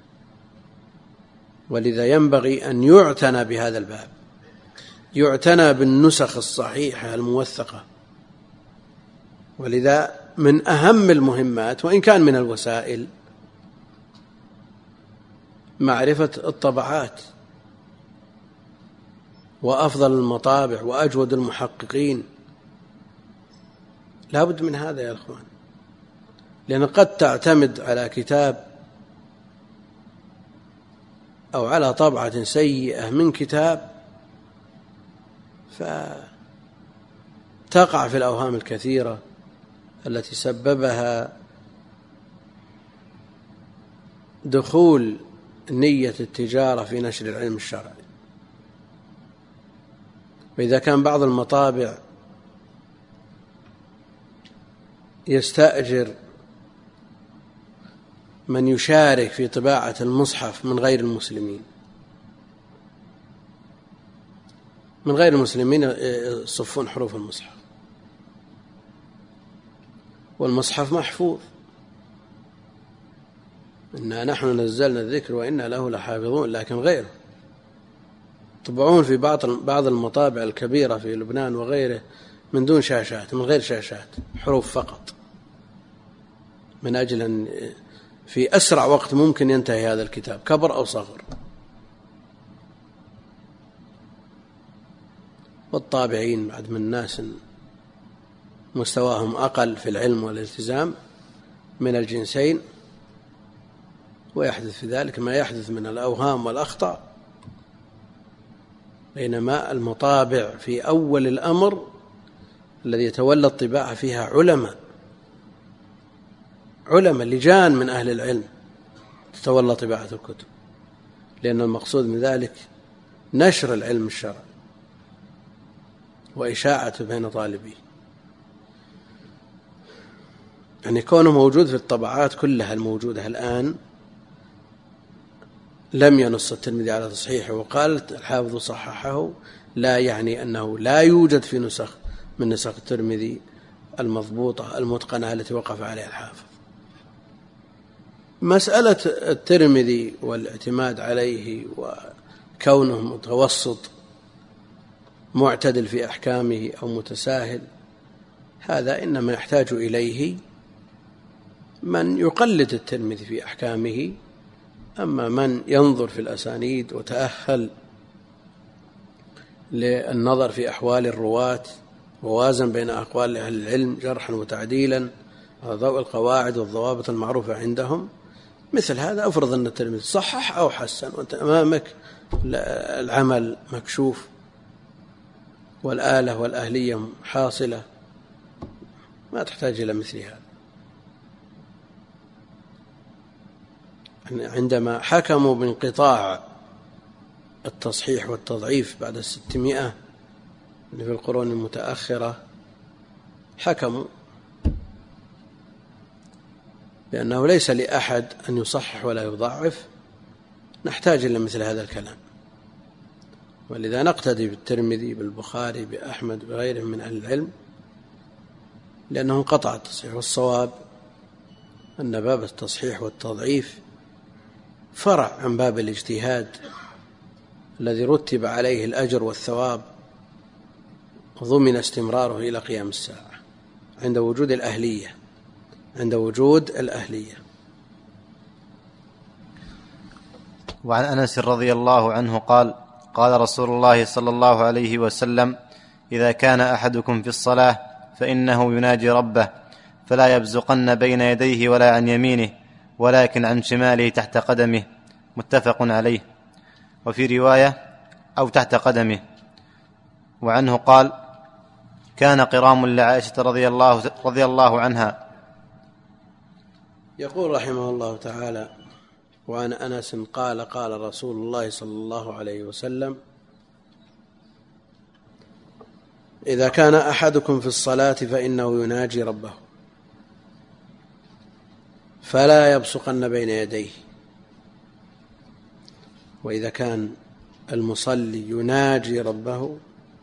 ولذا ينبغي أن يعتنى بهذا الباب، يعتنى بالنسخ الصحيحة الموثقة. ولذا من أهم المهمات وإن كان من الوسائل معرفة الطبعات وأفضل المطابع وأجود المحققين. لا بد من هذا يا أخوان، لأن قد تعتمد على كتاب أو على طبعة سيئة من كتاب فتقع في الأوهام الكثيرة التي سببها دخول نية التجارة في نشر العلم الشرعي. وإذا كان بعض المطابع يستأجر من يشارك في طباعة المصحف من غير المسلمين، من غير المسلمين يصفون حروف المصحف، والمصحف محفوظ، إنا نحن نزلنا الذكر وإنا له لحافظون، لكن غيره طبعون في بعض بعض المطابع الكبيرة في لبنان وغيره من دون شاشات، من غير شاشات، حروف فقط، من أجل أن في أسرع وقت ممكن ينتهي هذا الكتاب كبر أو صغر. والطابعين بعد من ناس مستواهم أقل في العلم والالتزام من الجنسين، ويحدث في ذلك ما يحدث من الأوهام والأخطاء. بينما المطابع في أول الأمر الذي يتولى الطباعة فيها علماء علماء لجان من أهل العلم تتولى طباعة الكتب، لأن المقصود من ذلك نشر العلم الشرعي وإشاعته بين طالبيه. يعني كونه موجود في الطبعات كلها الموجودة الآن لم ينص الترمذي على تصحيحه وقال الحافظ صححه، لا يعني أنه لا يوجد في نسخ من نسخ الترمذي المضبوطة المتقنة التي وقف عليها الحافظ. مسألة الترمذي والاعتماد عليه وكونه متوسط معتدل في أحكامه أو متساهل، هذا إنما يحتاج إليه من يقلد الترمذي في أحكامه أما من ينظر في الأسانيد وتأهل للنظر في أحوال الرواة ووازن بين أقوال أهل العلم جرحا وتعديلا على ضوء القواعد والضوابط المعروفة عندهم، مثل هذا أفرض أن الترمذي صحح أو حسن وأنت أمامك العمل مكشوف والآلة والأهلية حاصلة، ما تحتاج إلى مثل هذا. عندما حكموا بانقطاع التصحيح والتضعيف بعد الستمائة في القرون المتأخرة، حكموا بأنه ليس لأحد أن يصحح ولا يضعف، نحتاج إلى مثل هذا الكلام، ولذا نقتدي بالترمذي بالبخاري بأحمد بغيرهم من أهل العلم، لأنه انقطع التصحيح. والصواب أن باب التصحيح والتضعيف فرع عن باب الاجتهاد الذي رتب عليه الأجر والثواب وضمن استمراره إلى قيام الساعة عند وجود الأهلية عند وجود الأهلية. وعن أنس رضي الله عنه قال: قال رسول الله صلى الله عليه وسلم: إذا كان أحدكم في الصلاة فإنه يناجي ربه فلا يبزقن بين يديه ولا عن يمينه ولكن عن شماله تحت قدمه، متفق عليه. وفي رواية: أو تحت قدمه. وعنه قال: كان قرام لعائشة رضي الله, رضي الله عنها. يقول رحمه الله تعالى: وعن أنس قال: قال رسول الله صلى الله عليه وسلم: إذا كان أحدكم في الصلاة فإنه يناجي ربه فلا يبصقن بين يديه. وإذا كان المصلي يناجي ربه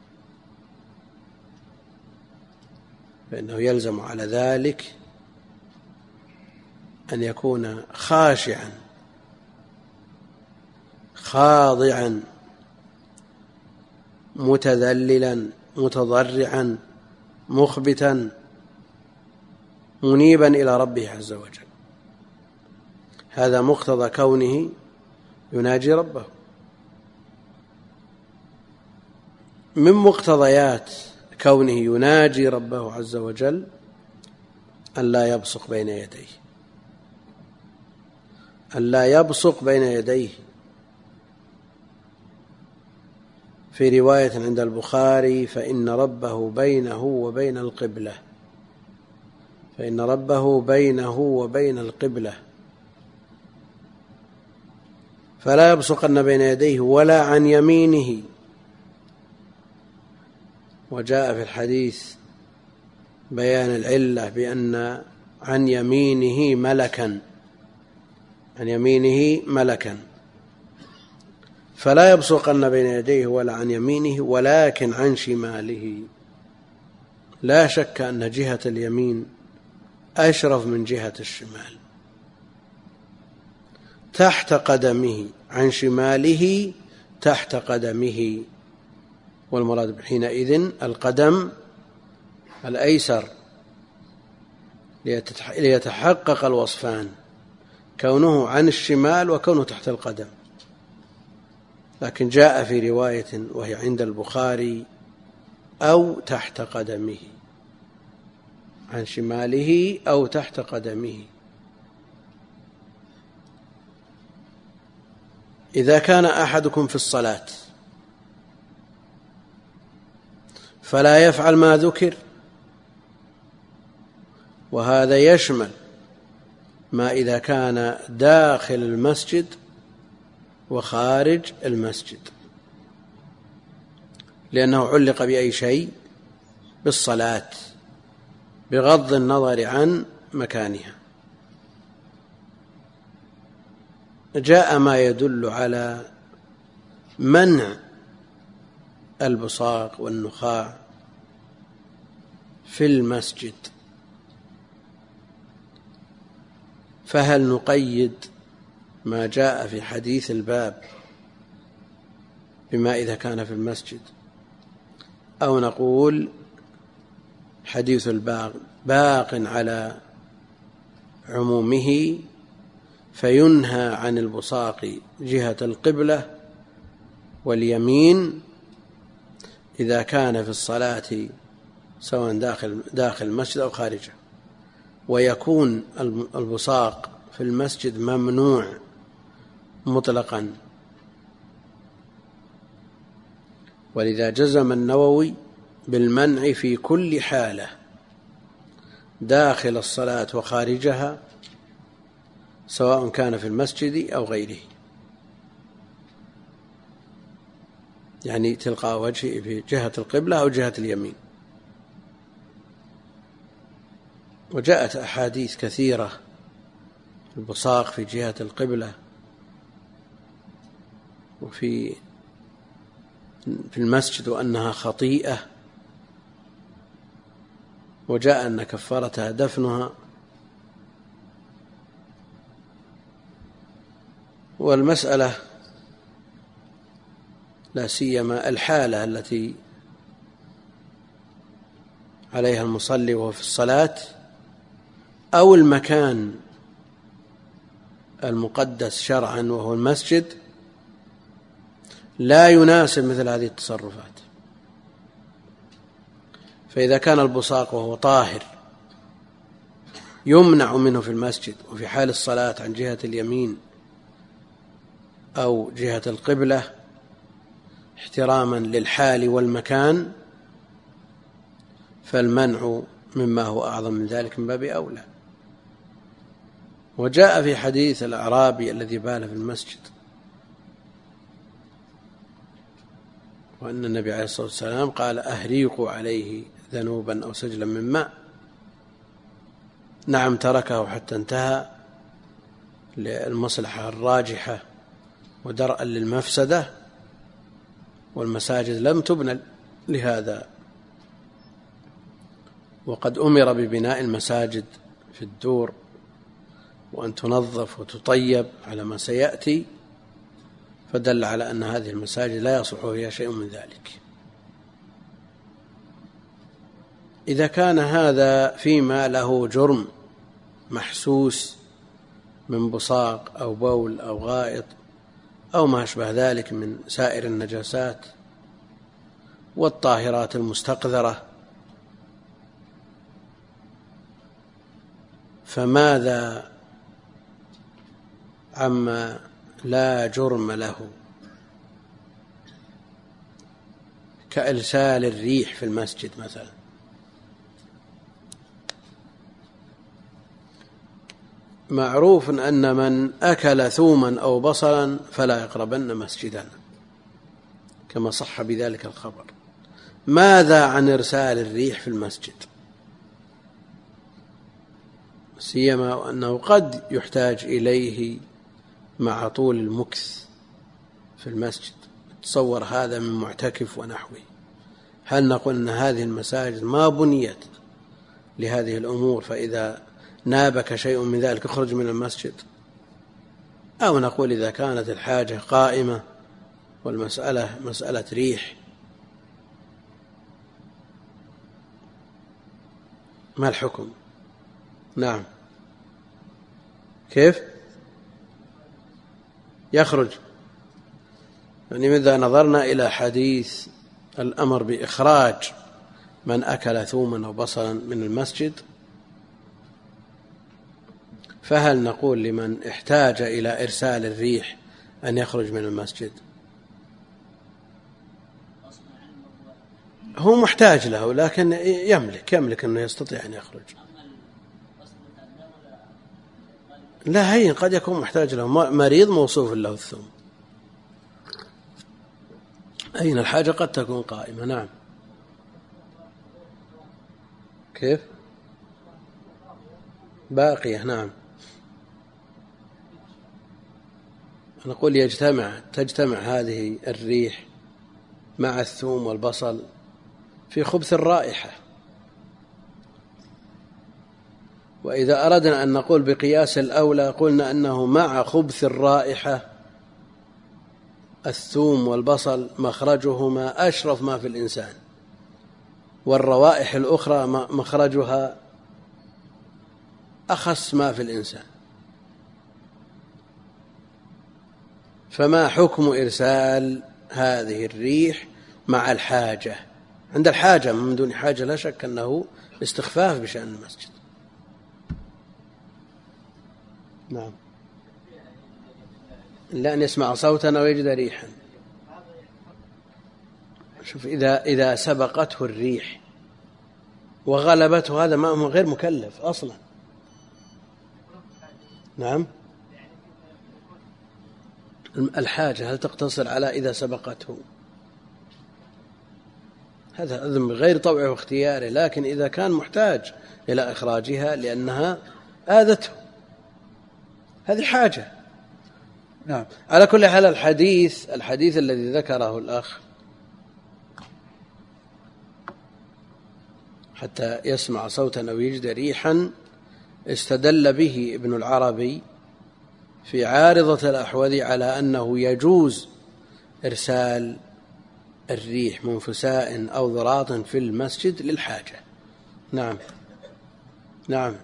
فإنه يلزم على ذلك أن يكون خاشعا خاضعا متذللا متضرعا مخبتا منيبا إلى ربه عز وجل. هذا مقتضى كونه يناجي ربه. من مقتضيات كونه يناجي ربه عز وجل أن لا يبصق بين يديه أن لا يبصق بين يديه. في رواية عند البخاري: فإن ربه بينه وبين القبلة فإن ربه بينه وبين القبلة فلا يبصقن بين يديه ولا عن يمينه. وجاء في الحديث بيان العلة بأن عن يمينه ملكا عن يمينه ملكا فلا يبصقن بين يديه ولا عن يمينه ولكن عن شماله. لا شك أن جهة اليمين أشرف من جهة الشمال. تحت قدمه عن شماله تحت قدمه، والمراد حينئذ القدم الأيسر ليتحقق الوصفان، كونه عن الشمال وكونه تحت القدم. لكن جاء في رواية وهي عند البخاري: أو تحت قدمه، عن شماله أو تحت قدمه. إذا كان أحدكم في الصلاة فلا يفعل ما ذكر، وهذا يشمل ما إذا كان داخل المسجد وخارج المسجد، لأنه علق بأي شيء بالصلاة بغض النظر عن مكانها. جاء ما يدل على منع البصاق والنخاع في المسجد، فهل نقيد ما جاء في حديث الباب بما إذا كان في المسجد، أو نقول حديث الباب باق على عمومه فينهى عن البصاق جهة القبلة واليمين إذا كان في الصلاة سواء داخل داخل المسجد أو خارجه، ويكون البصاق في المسجد ممنوع مطلقا. ولذا جزم النووي بالمنع في كل حالة داخل الصلاة وخارجها سواء كان في المسجد أو غيره، يعني تلقاء وجهه في جهة القبلة أو جهة اليمين. وجاءت أحاديث كثيرة البصاق في جهة القبلة وفي في المسجد وأنها خطيئة، وجاء أن كفارتها دفنها. والمسألة لا سيما الحالة التي عليها المصلي وهو في الصلاة أو المكان المقدس شرعا وهو المسجد لا يناسب مثل هذه التصرفات. فإذا كان البصاق وهو طاهر يمنع منه في المسجد وفي حال الصلاة عن جهة اليمين أو جهة القبلة احتراما للحال والمكان، فالمنع مما هو أعظم من ذلك من باب أولى. وجاء في حديث الأعرابي الذي بال في المسجد وأن النبي عليه الصلاة والسلام قال أهريقوا عليه ذنوبا أو سجلا من ماء. نعم تركه حتى انتهى للمصلحة الراجحة ودرءا للمفسدة، والمساجد لم تبنى لهذا، وقد أمر ببناء المساجد في الدور وأن تنظف وتطيب على ما سيأتي، فدل على أن هذه المساجد لا يصلح فيها شيء من ذلك. إذا كان هذا فيما له جرم محسوس من بصاق أو بول أو غائط أو ما أشبه ذلك من سائر النجاسات والطاهرات المستقذرة، فماذا عما لا جرم له كإرسال الريح في المسجد مثلا؟ معروف أن من أكل ثوما أو بصلا فلا يقربن مسجدنا كما صح بذلك الخبر. ماذا عن إرسال الريح في المسجد؟ سيما وأنه قد يحتاج إليه مع طول المكث في المسجد. تصور هذا من معتكف ونحوه، هل نقول أن هذه المساجد ما بنيت لهذه الأمور فإذا نابك شيء من ذلك اخرج من المسجد؟ أو نقول إذا كانت الحاجة قائمة والمسألة مسألة ريح ما الحكم؟ نعم كيف يخرج؟ يعني إذا نظرنا إلى حديث الأمر بإخراج من أكل ثوما أو بصلا من المسجد، فهل نقول لمن احتاج إلى إرسال الريح أن يخرج من المسجد؟ هو محتاج له لكن يملك يملك أنه يستطيع أن يخرج. لا هين قد يكون محتاج له، مريض موصوف له الثوم، أين الحاجة قد تكون قائمة. نعم كيف باقية؟ نعم نقول يجتمع تجتمع هذه الريح مع الثوم والبصل في خبث الرائحة. وإذا أردنا أن نقول بقياس الأولى قلنا أنه مع خبث الرائحة الثوم والبصل مخرجهما أشرف ما في الإنسان، والروائح الأخرى مخرجها أخس ما في الإنسان. فما حكم إرسال هذه الريح مع الحاجة؟ عند الحاجة من دون حاجة لا شك أنه استخفاف بشأن المسجد. نعم، إلا أن يسمع صوتا أو يجد ريحا. شوف، إذا إذا سبقته الريح وغلبته هذا ما هو غير مكلف أصلا. نعم، الحاجة هل تقتصر على إذا سبقته؟ هذا أذن غير طوعه واختياره، لكن إذا كان محتاج إلى إخراجها لأنها آذته هذه حاجة. نعم، على كل حال الحديث الحديث الذي ذكره الأخ حتى يسمع صوتا أو يجد ريحا استدل به ابن العربي في عارضة الأحوذي على أنه يجوز إرسال الريح من فساء أو ضراط في المسجد للحاجة. نعم نعم،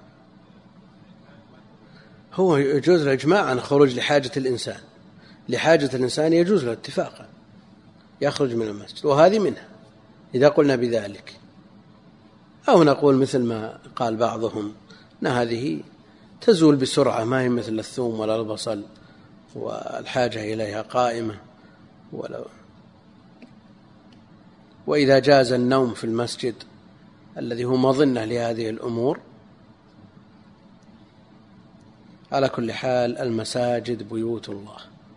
هو يجوز له إجماعا خروج لحاجة الإنسان، لحاجة الإنسان يجوز له اتفاقا يخرج من المسجد، وهذه منها إذا قلنا بذلك. أو نقول مثل ما قال بعضهم أن هذه تزول بسرعة، ما هي مثل الثوم ولا البصل والحاجة إليها قائمة. ولو وإذا جاز النوم في المسجد الذي هو مظنة لهذه الأمور. على كل حال المساجد بيوت الله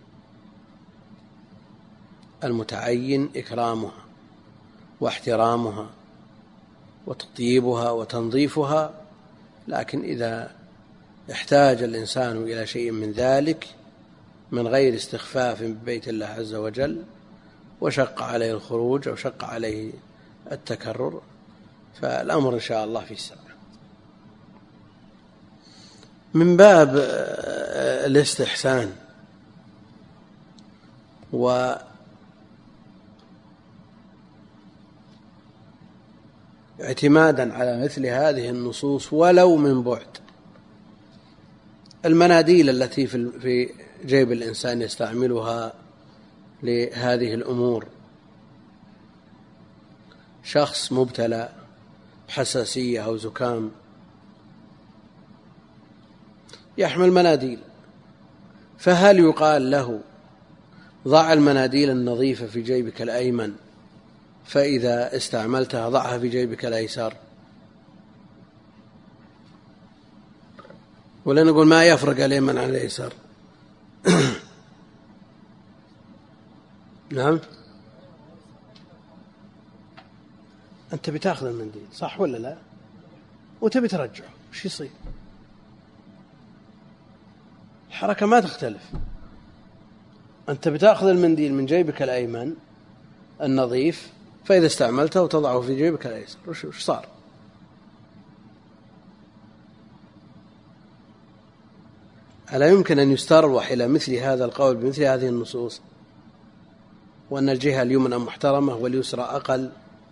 المتعين إكرامها واحترامها وتطييبها وتنظيفها، لكن إذا احتاج الإنسان إلى شيء من ذلك من غير استخفاف ببيت الله عز وجل وشق عليه الخروج أو شق عليه التكرر فالأمر إن شاء الله في السماء. من باب الاستحسان واعتمادا على مثل هذه النصوص ولو من بعد، المناديل التي في جيب الإنسان يستعملها لهذه الأمور، شخص مبتلى بحساسية أو زكام يحمل مناديل، فهل يقال له ضع المناديل النظيفة في جيبك الأيمن فإذا استعملتها ضعها في جيبك الأيسر؟ ولا نقول ما يفرق اليمن عن الأيسر؟ نعم، أنت بتاخذ المنديل صح ولا لا وتبي ترجعه، وش يصير؟ الحركة ما تختلف، أنت بتاخذ المنديل من جيبك الأيمن النظيف فإذا استعملته وتضعه في جيبك الأيسر، وش صار؟ ألا يمكن أن يستروح إلى مثل هذا القول بمثل هذه النصوص، وأن الجهة اليمنى محترمة واليسرى أقل؟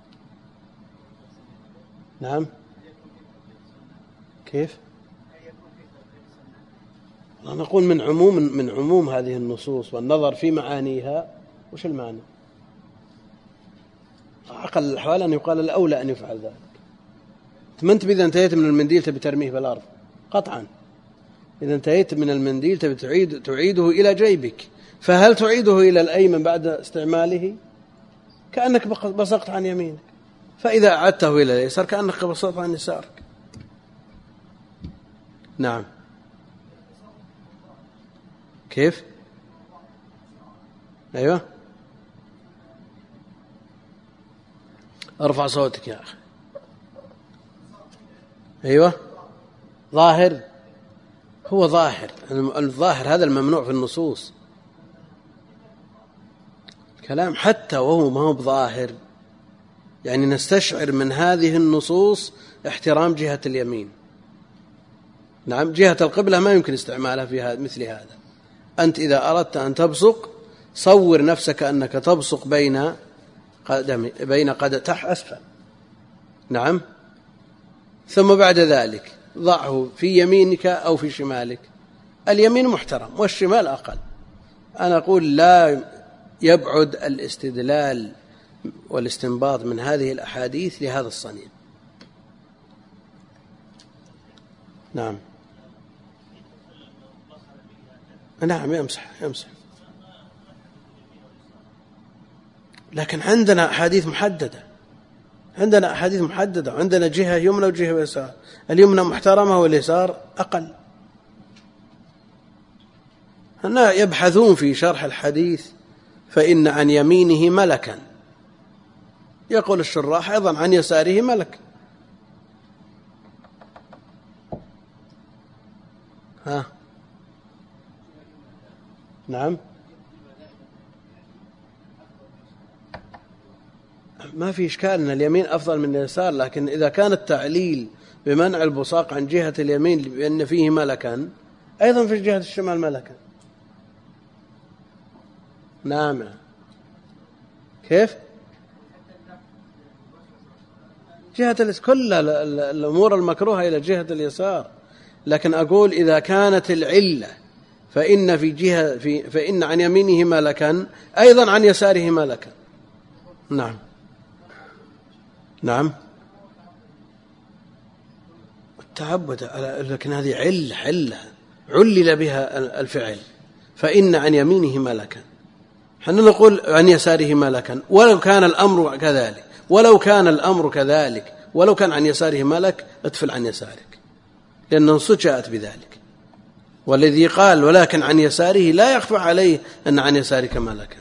نعم، كيف؟ نقول من عموم من عموم هذه النصوص والنظر في معانيها، وش المعنى؟ أقل الأحوال أن يقال الأولى أن يفعل ذلك. ما أنت إذا انتهيت من المنديل تبي ترميه بالأرض قطعا، إذا انتهيت من المنديل تبي تعيد تعيده إلى جيبك، فهل تعيده إلى الأيمن بعد استعماله؟ كأنك بصقت عن يمينك، فإذا أعدته إلى اليسار كأنك بصقت عن يسارك. نعم، كيف؟ أيوة، ارفع صوتك يا أخي. أيوة، ظاهر، هو ظاهر، الظاهر هذا الممنوع في النصوص. كلام حتى وهو ما هو بظاهر، يعني نستشعر من هذه النصوص احترام جهة اليمين. نعم، جهة القبلة ما يمكن استعمالها في مثل هذا. أنت إذا أردت أن تبصق صور نفسك أنك تبصق بين قدم بين قدم تحت أسفل. نعم، ثم بعد ذلك ضعه في يمينك أو في شمالك. اليمين محترم والشمال أقل، أنا أقول لا يبعد الاستدلال والاستنباط من هذه الأحاديث لهذا الصنيع. نعم نعم يمسح يمسح لكن عندنا أحاديث محددة، عندنا أحاديث محددة، وعندنا جهة يمنى وجهة يسار، اليمنى محترمة واليسار أقل. هنا يبحثون في شرح الحديث فإن عن يمينه ملكا، يقول الشراح أيضا عن يساره ملك. ها نعم ما في إشكال أن اليمين أفضل من اليسار، لكن إذا كان التعليل بمنع البصاق عن جهة اليمين بأن فيه ملكا، أيضا في جهة الشمال ملكا. نعم كيف جهة كل الأمور المكروهة إلى جهة اليسار، لكن أقول إذا كانت العلة فإن في جهة في فإن عن يمينه ملكا أيضا عن يساره ملكا. نعم نعم التعبد، لكن هذه علة علة علل بها الفعل، فإن عن يمينه ملكا، حنا نقول عن يساره ملكا، ولو كان الأمر كذلك، ولو كان الأمر كذلك ولو كان عن يساره ملك اتفل عن يسارك، لأن النصوص جاءت بذلك. والذي قال ولكن عن يساره لا يخفى عليه أن عن يسارك ملكا،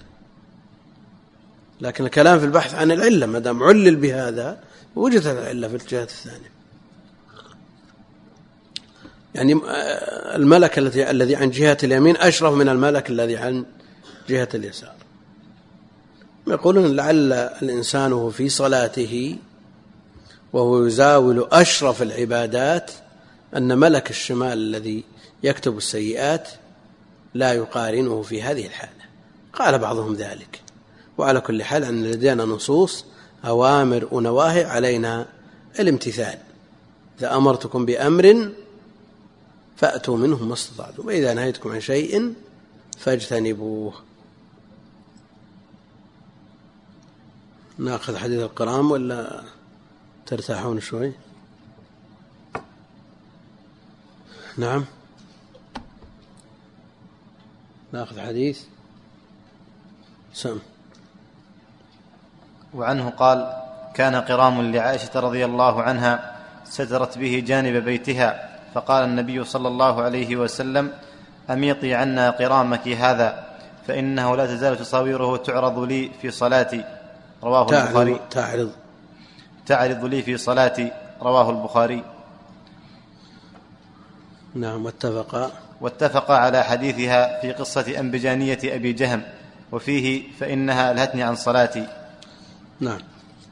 لكن الكلام في البحث عن العلة، ما دام علل بهذا وجدت العلة في الجهة الثانية. يعني الملك الذي الذي عن جهة اليمين أشرف من الملك الذي عن جهة اليسار. يقولون لعل الإنسان في صلاته وهو يزاول أشرف العبادات أن ملك الشمال الذي يكتب السيئات لا يقارنه في هذه الحالة. قال بعضهم ذلك. وعلى كل حال أن لدينا نصوص أوامر ونواهي علينا الامتثال. إذا أمرتكم بأمر فأتوا منه ما استطعتم، وإذا نهيتكم عن شيء فاجتنبوه. نأخذ حديث القرام ولا ترتاحون شوي؟ نعم نأخذ حديث سم. وعنه قال: كان قرام لعائشة رضي الله عنها سترت به جانب بيتها، فقال النبي صلى الله عليه وسلم: أميطي عنا قرامك هذا، فإنه لا تزال تصاويره تعرض لي في صلاتي. رواه البخاري. تعرض تعرض لي في صلاتي. رواه البخاري. نعم. واتفق واتفق على حديثها في قصة أنبجانية أبي جهم، وفيه: فإنها ألهتني عن صلاتي. نعم.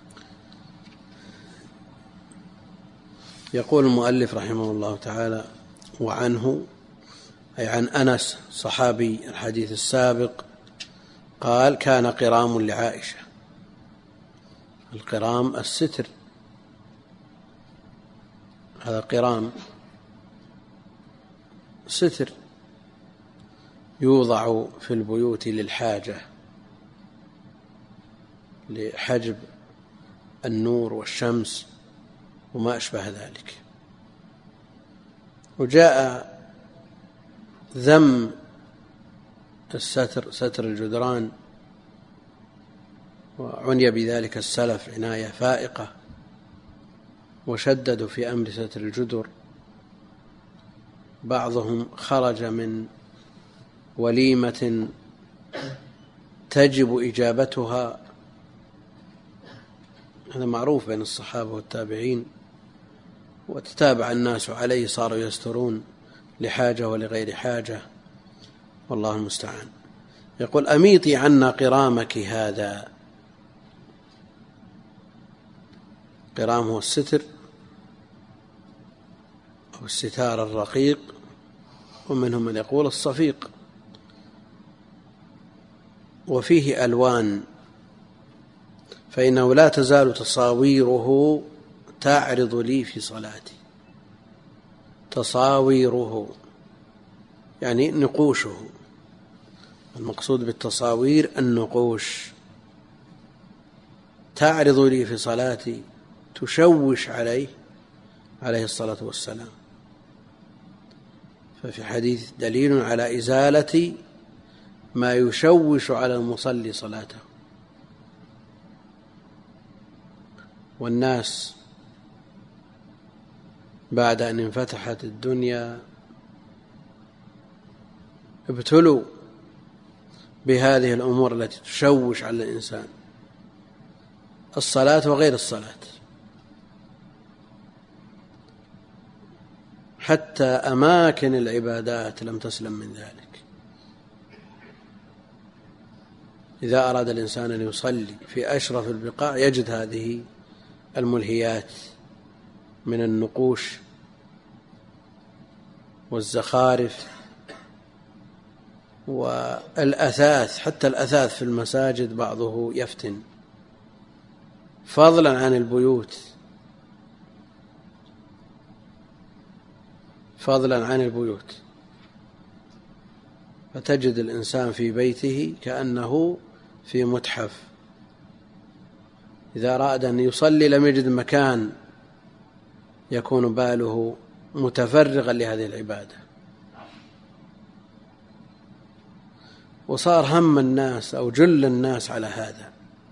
يقول المؤلف رحمه الله تعالى: وعنه أي عن أنس صحابي الحديث السابق قال: كان قرام لعائشة. القرام الستر، هذا قرام ستر يوضع في البيوت للحاجة، لحجب النور والشمس وما أشبه ذلك. وجاء ذم الستر ستر الجدران، وعني بذلك السلف عناية فائقة، وشددوا في أمر ستر الجدر. بعضهم خرج من وليمة تجب إجابتها، هذا معروف بين الصحابة والتابعين، وتتابع الناس عليه، صاروا يسترون لحاجة ولغير حاجة، والله المستعان. يقول: أميطي عنا قرامك هذا. قرام هو الستر أو الستار الرقيق، ومنهم من يقول الصفيق، وفيه ألوان، فإنه لا تزال تصاويره تعرض لي في صلاتي. تصاويره يعني نقوشه، المقصود بالتصاوير النقوش. تعرض لي في صلاتي، تشوش عليه عليه الصلاة والسلام. ففي حديث دليل على إزالة ما يشوش على المصلي صلاته. والناس بعد أن انفتحت الدنيا ابتلوا بهذه الأمور التي تشوش على الإنسان، الصلاة وغير الصلاة، حتى أماكن العبادات لم تسلم من ذلك. إذا أراد الإنسان أن يصلي في أشرف البقاع يجد هذه الملهيات من النقوش والزخارف والأثاث. حتى الأثاث في المساجد بعضه يفتن، فضلا عن البيوت فضلا عن البيوت فتجد الإنسان في بيته كأنه في متحف. إذا أراد أن يصلي لم يجد مكان يكون باله متفرغا لهذه العبادة. وصار هم الناس أو جل الناس على هذا،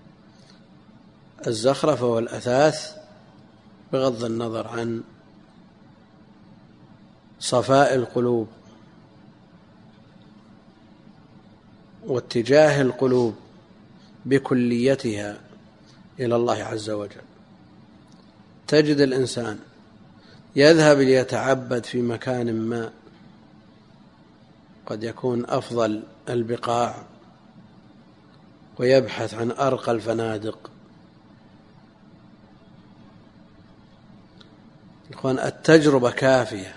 الزخرفة والأثاث، بغض النظر عن صفاء القلوب واتجاه القلوب بكليتها إلى الله عز وجل. تجد الإنسان يذهب ليتعبد في مكان ما قد يكون أفضل البقاع ويبحث عن أرقى الفنادق. إخوان، التجربة كافية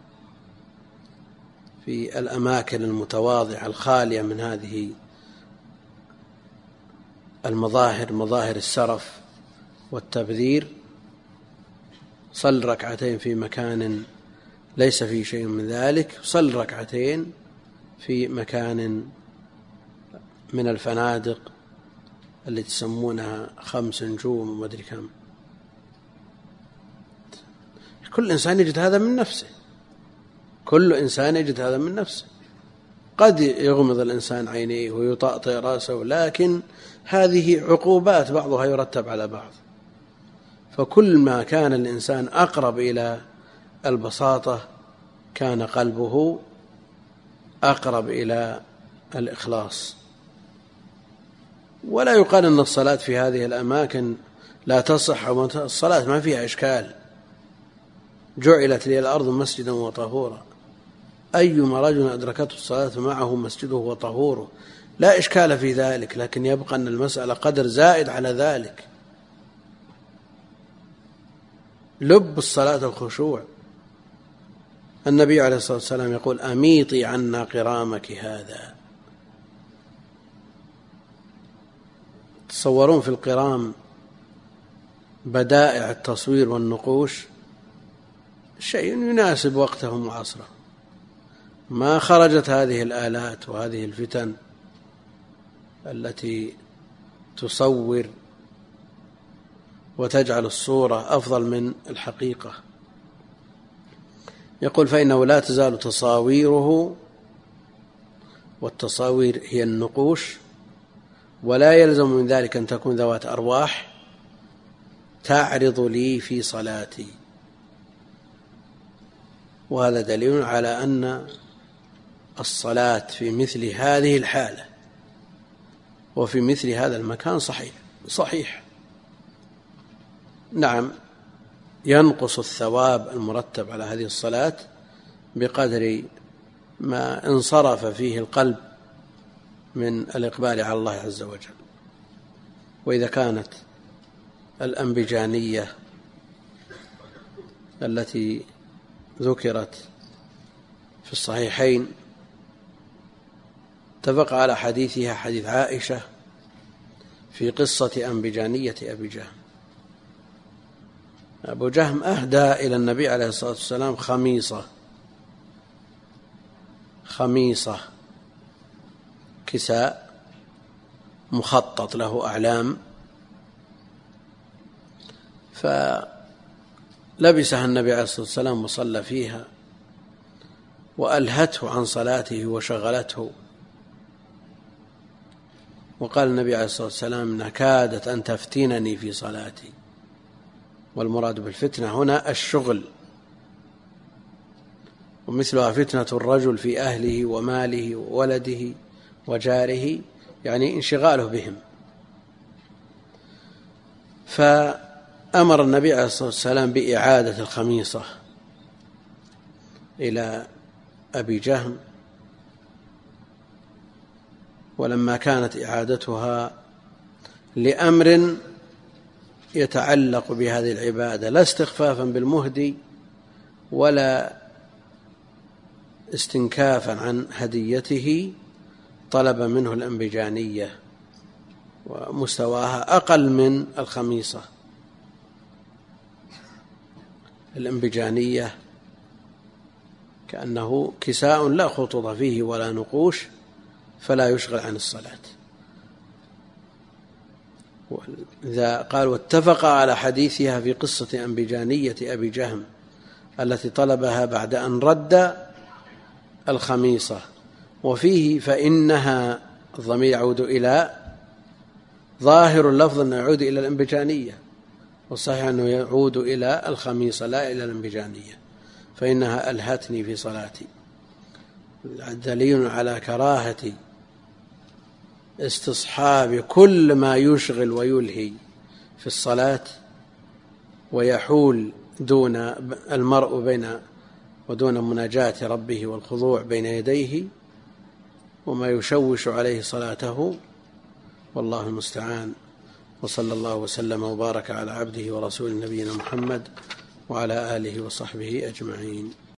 في الأماكن المتواضعة الخالية من هذه المظاهر، مظاهر السرف والتبذير. صل ركعتين في مكان ليس فيه شيء من ذلك، صل ركعتين في مكان من الفنادق اللي تسمونها خمس نجوم وما أدري كم. كل إنسان يجد هذا من نفسه، كل إنسان يجد هذا من نفسه. قد يغمض الإنسان عينيه ويطأطئ رأسه، لكن هذه عقوبات بعضها يرتب على بعض. فكل ما كان الإنسان أقرب إلى البساطة كان قلبه أقرب إلى الإخلاص. ولا يقال أن الصلاة في هذه الأماكن لا تصح، الصلاة ما فيها إشكال. جعلت لي الأرض مسجدا وطهورا، أيما رجل أدركته الصلاة معه مسجده وطهوره، لا إشكال في ذلك. لكن يبقى أن المسألة قدر زائد على ذلك. لب الصلاة الخشوع. النبي عليه الصلاة والسلام يقول: أميطي عنا قرامك هذا. تصورون في القرام بدائع التصوير والنقوش، شيء يناسب وقتهم وعصره. ما خرجت هذه الآلات وهذه الفتن التي تصور وتجعل الصورة أفضل من الحقيقة. يقول: فإنه لا تزال تصاويره، والتصاوير هي النقوش، ولا يلزم من ذلك أن تكون ذوات أرواح، تعرض لي في صلاتي. وهذا دليل على أن الصلاة في مثل هذه الحالة وفي مثل هذا المكان صحيح صحيح. نعم، ينقص الثواب المرتب على هذه الصلاة بقدر ما انصرف فيه القلب من الإقبال على الله عز وجل. وإذا كانت الأنبجانية التي ذكرت في الصحيحين اتفق على حديثها حديث عائشة في قصة أنبجانية أبي جهم. أبو جهم أهدى إلى النبي عليه الصلاة والسلام خميصة خميصة كساء مخطط له أعلام، فلبسها النبي عليه الصلاة والسلام وصلى فيها وألهته عن صلاته وشغلته. وقال النبي عليه الصلاة والسلام إنها كادت أن تفتنني في صلاتي. والمراد بالفتنة هنا الشغل، ومثلها فتنة الرجل في أهله وماله وولده وجاره، يعني انشغاله بهم. فأمر النبي عليه الصلاة والسلام بإعادة الخميصة إلى أبي جهم، ولما كانت إعادتها لأمر يتعلق بهذه العبادة لا استخفافا بالمهدي ولا استنكافا عن هديته، طلب منه الأنبجانية ومستواها أقل من الخميصة. الأنبجانية كأنه كساء لا خطوط فيه ولا نقوش، فلا يشغل عن الصلاة. إذا قال واتفق على حديثها في قصة أنبجانية أبي جهم التي طلبها بعد أن رد الخميصة، وفيه فإنها الضمير يعود إلى ظاهر اللفظ أنه يعود إلى الأنبجانية، والصحيح أنه يعود إلى الخميصة لا إلى الأنبجانية، فإنها ألهتني في صلاتي. دليل على كراهة استصحاب كل ما يشغل ويلهي في الصلاة ويحول دون المرء بين ودون مناجاة ربه والخضوع بين يديه، وما يشوش عليه صلاته، والله المستعان. وصلى الله وسلم وبارك على عبده ورسوله نبينا محمد وعلى آله وصحبه أجمعين.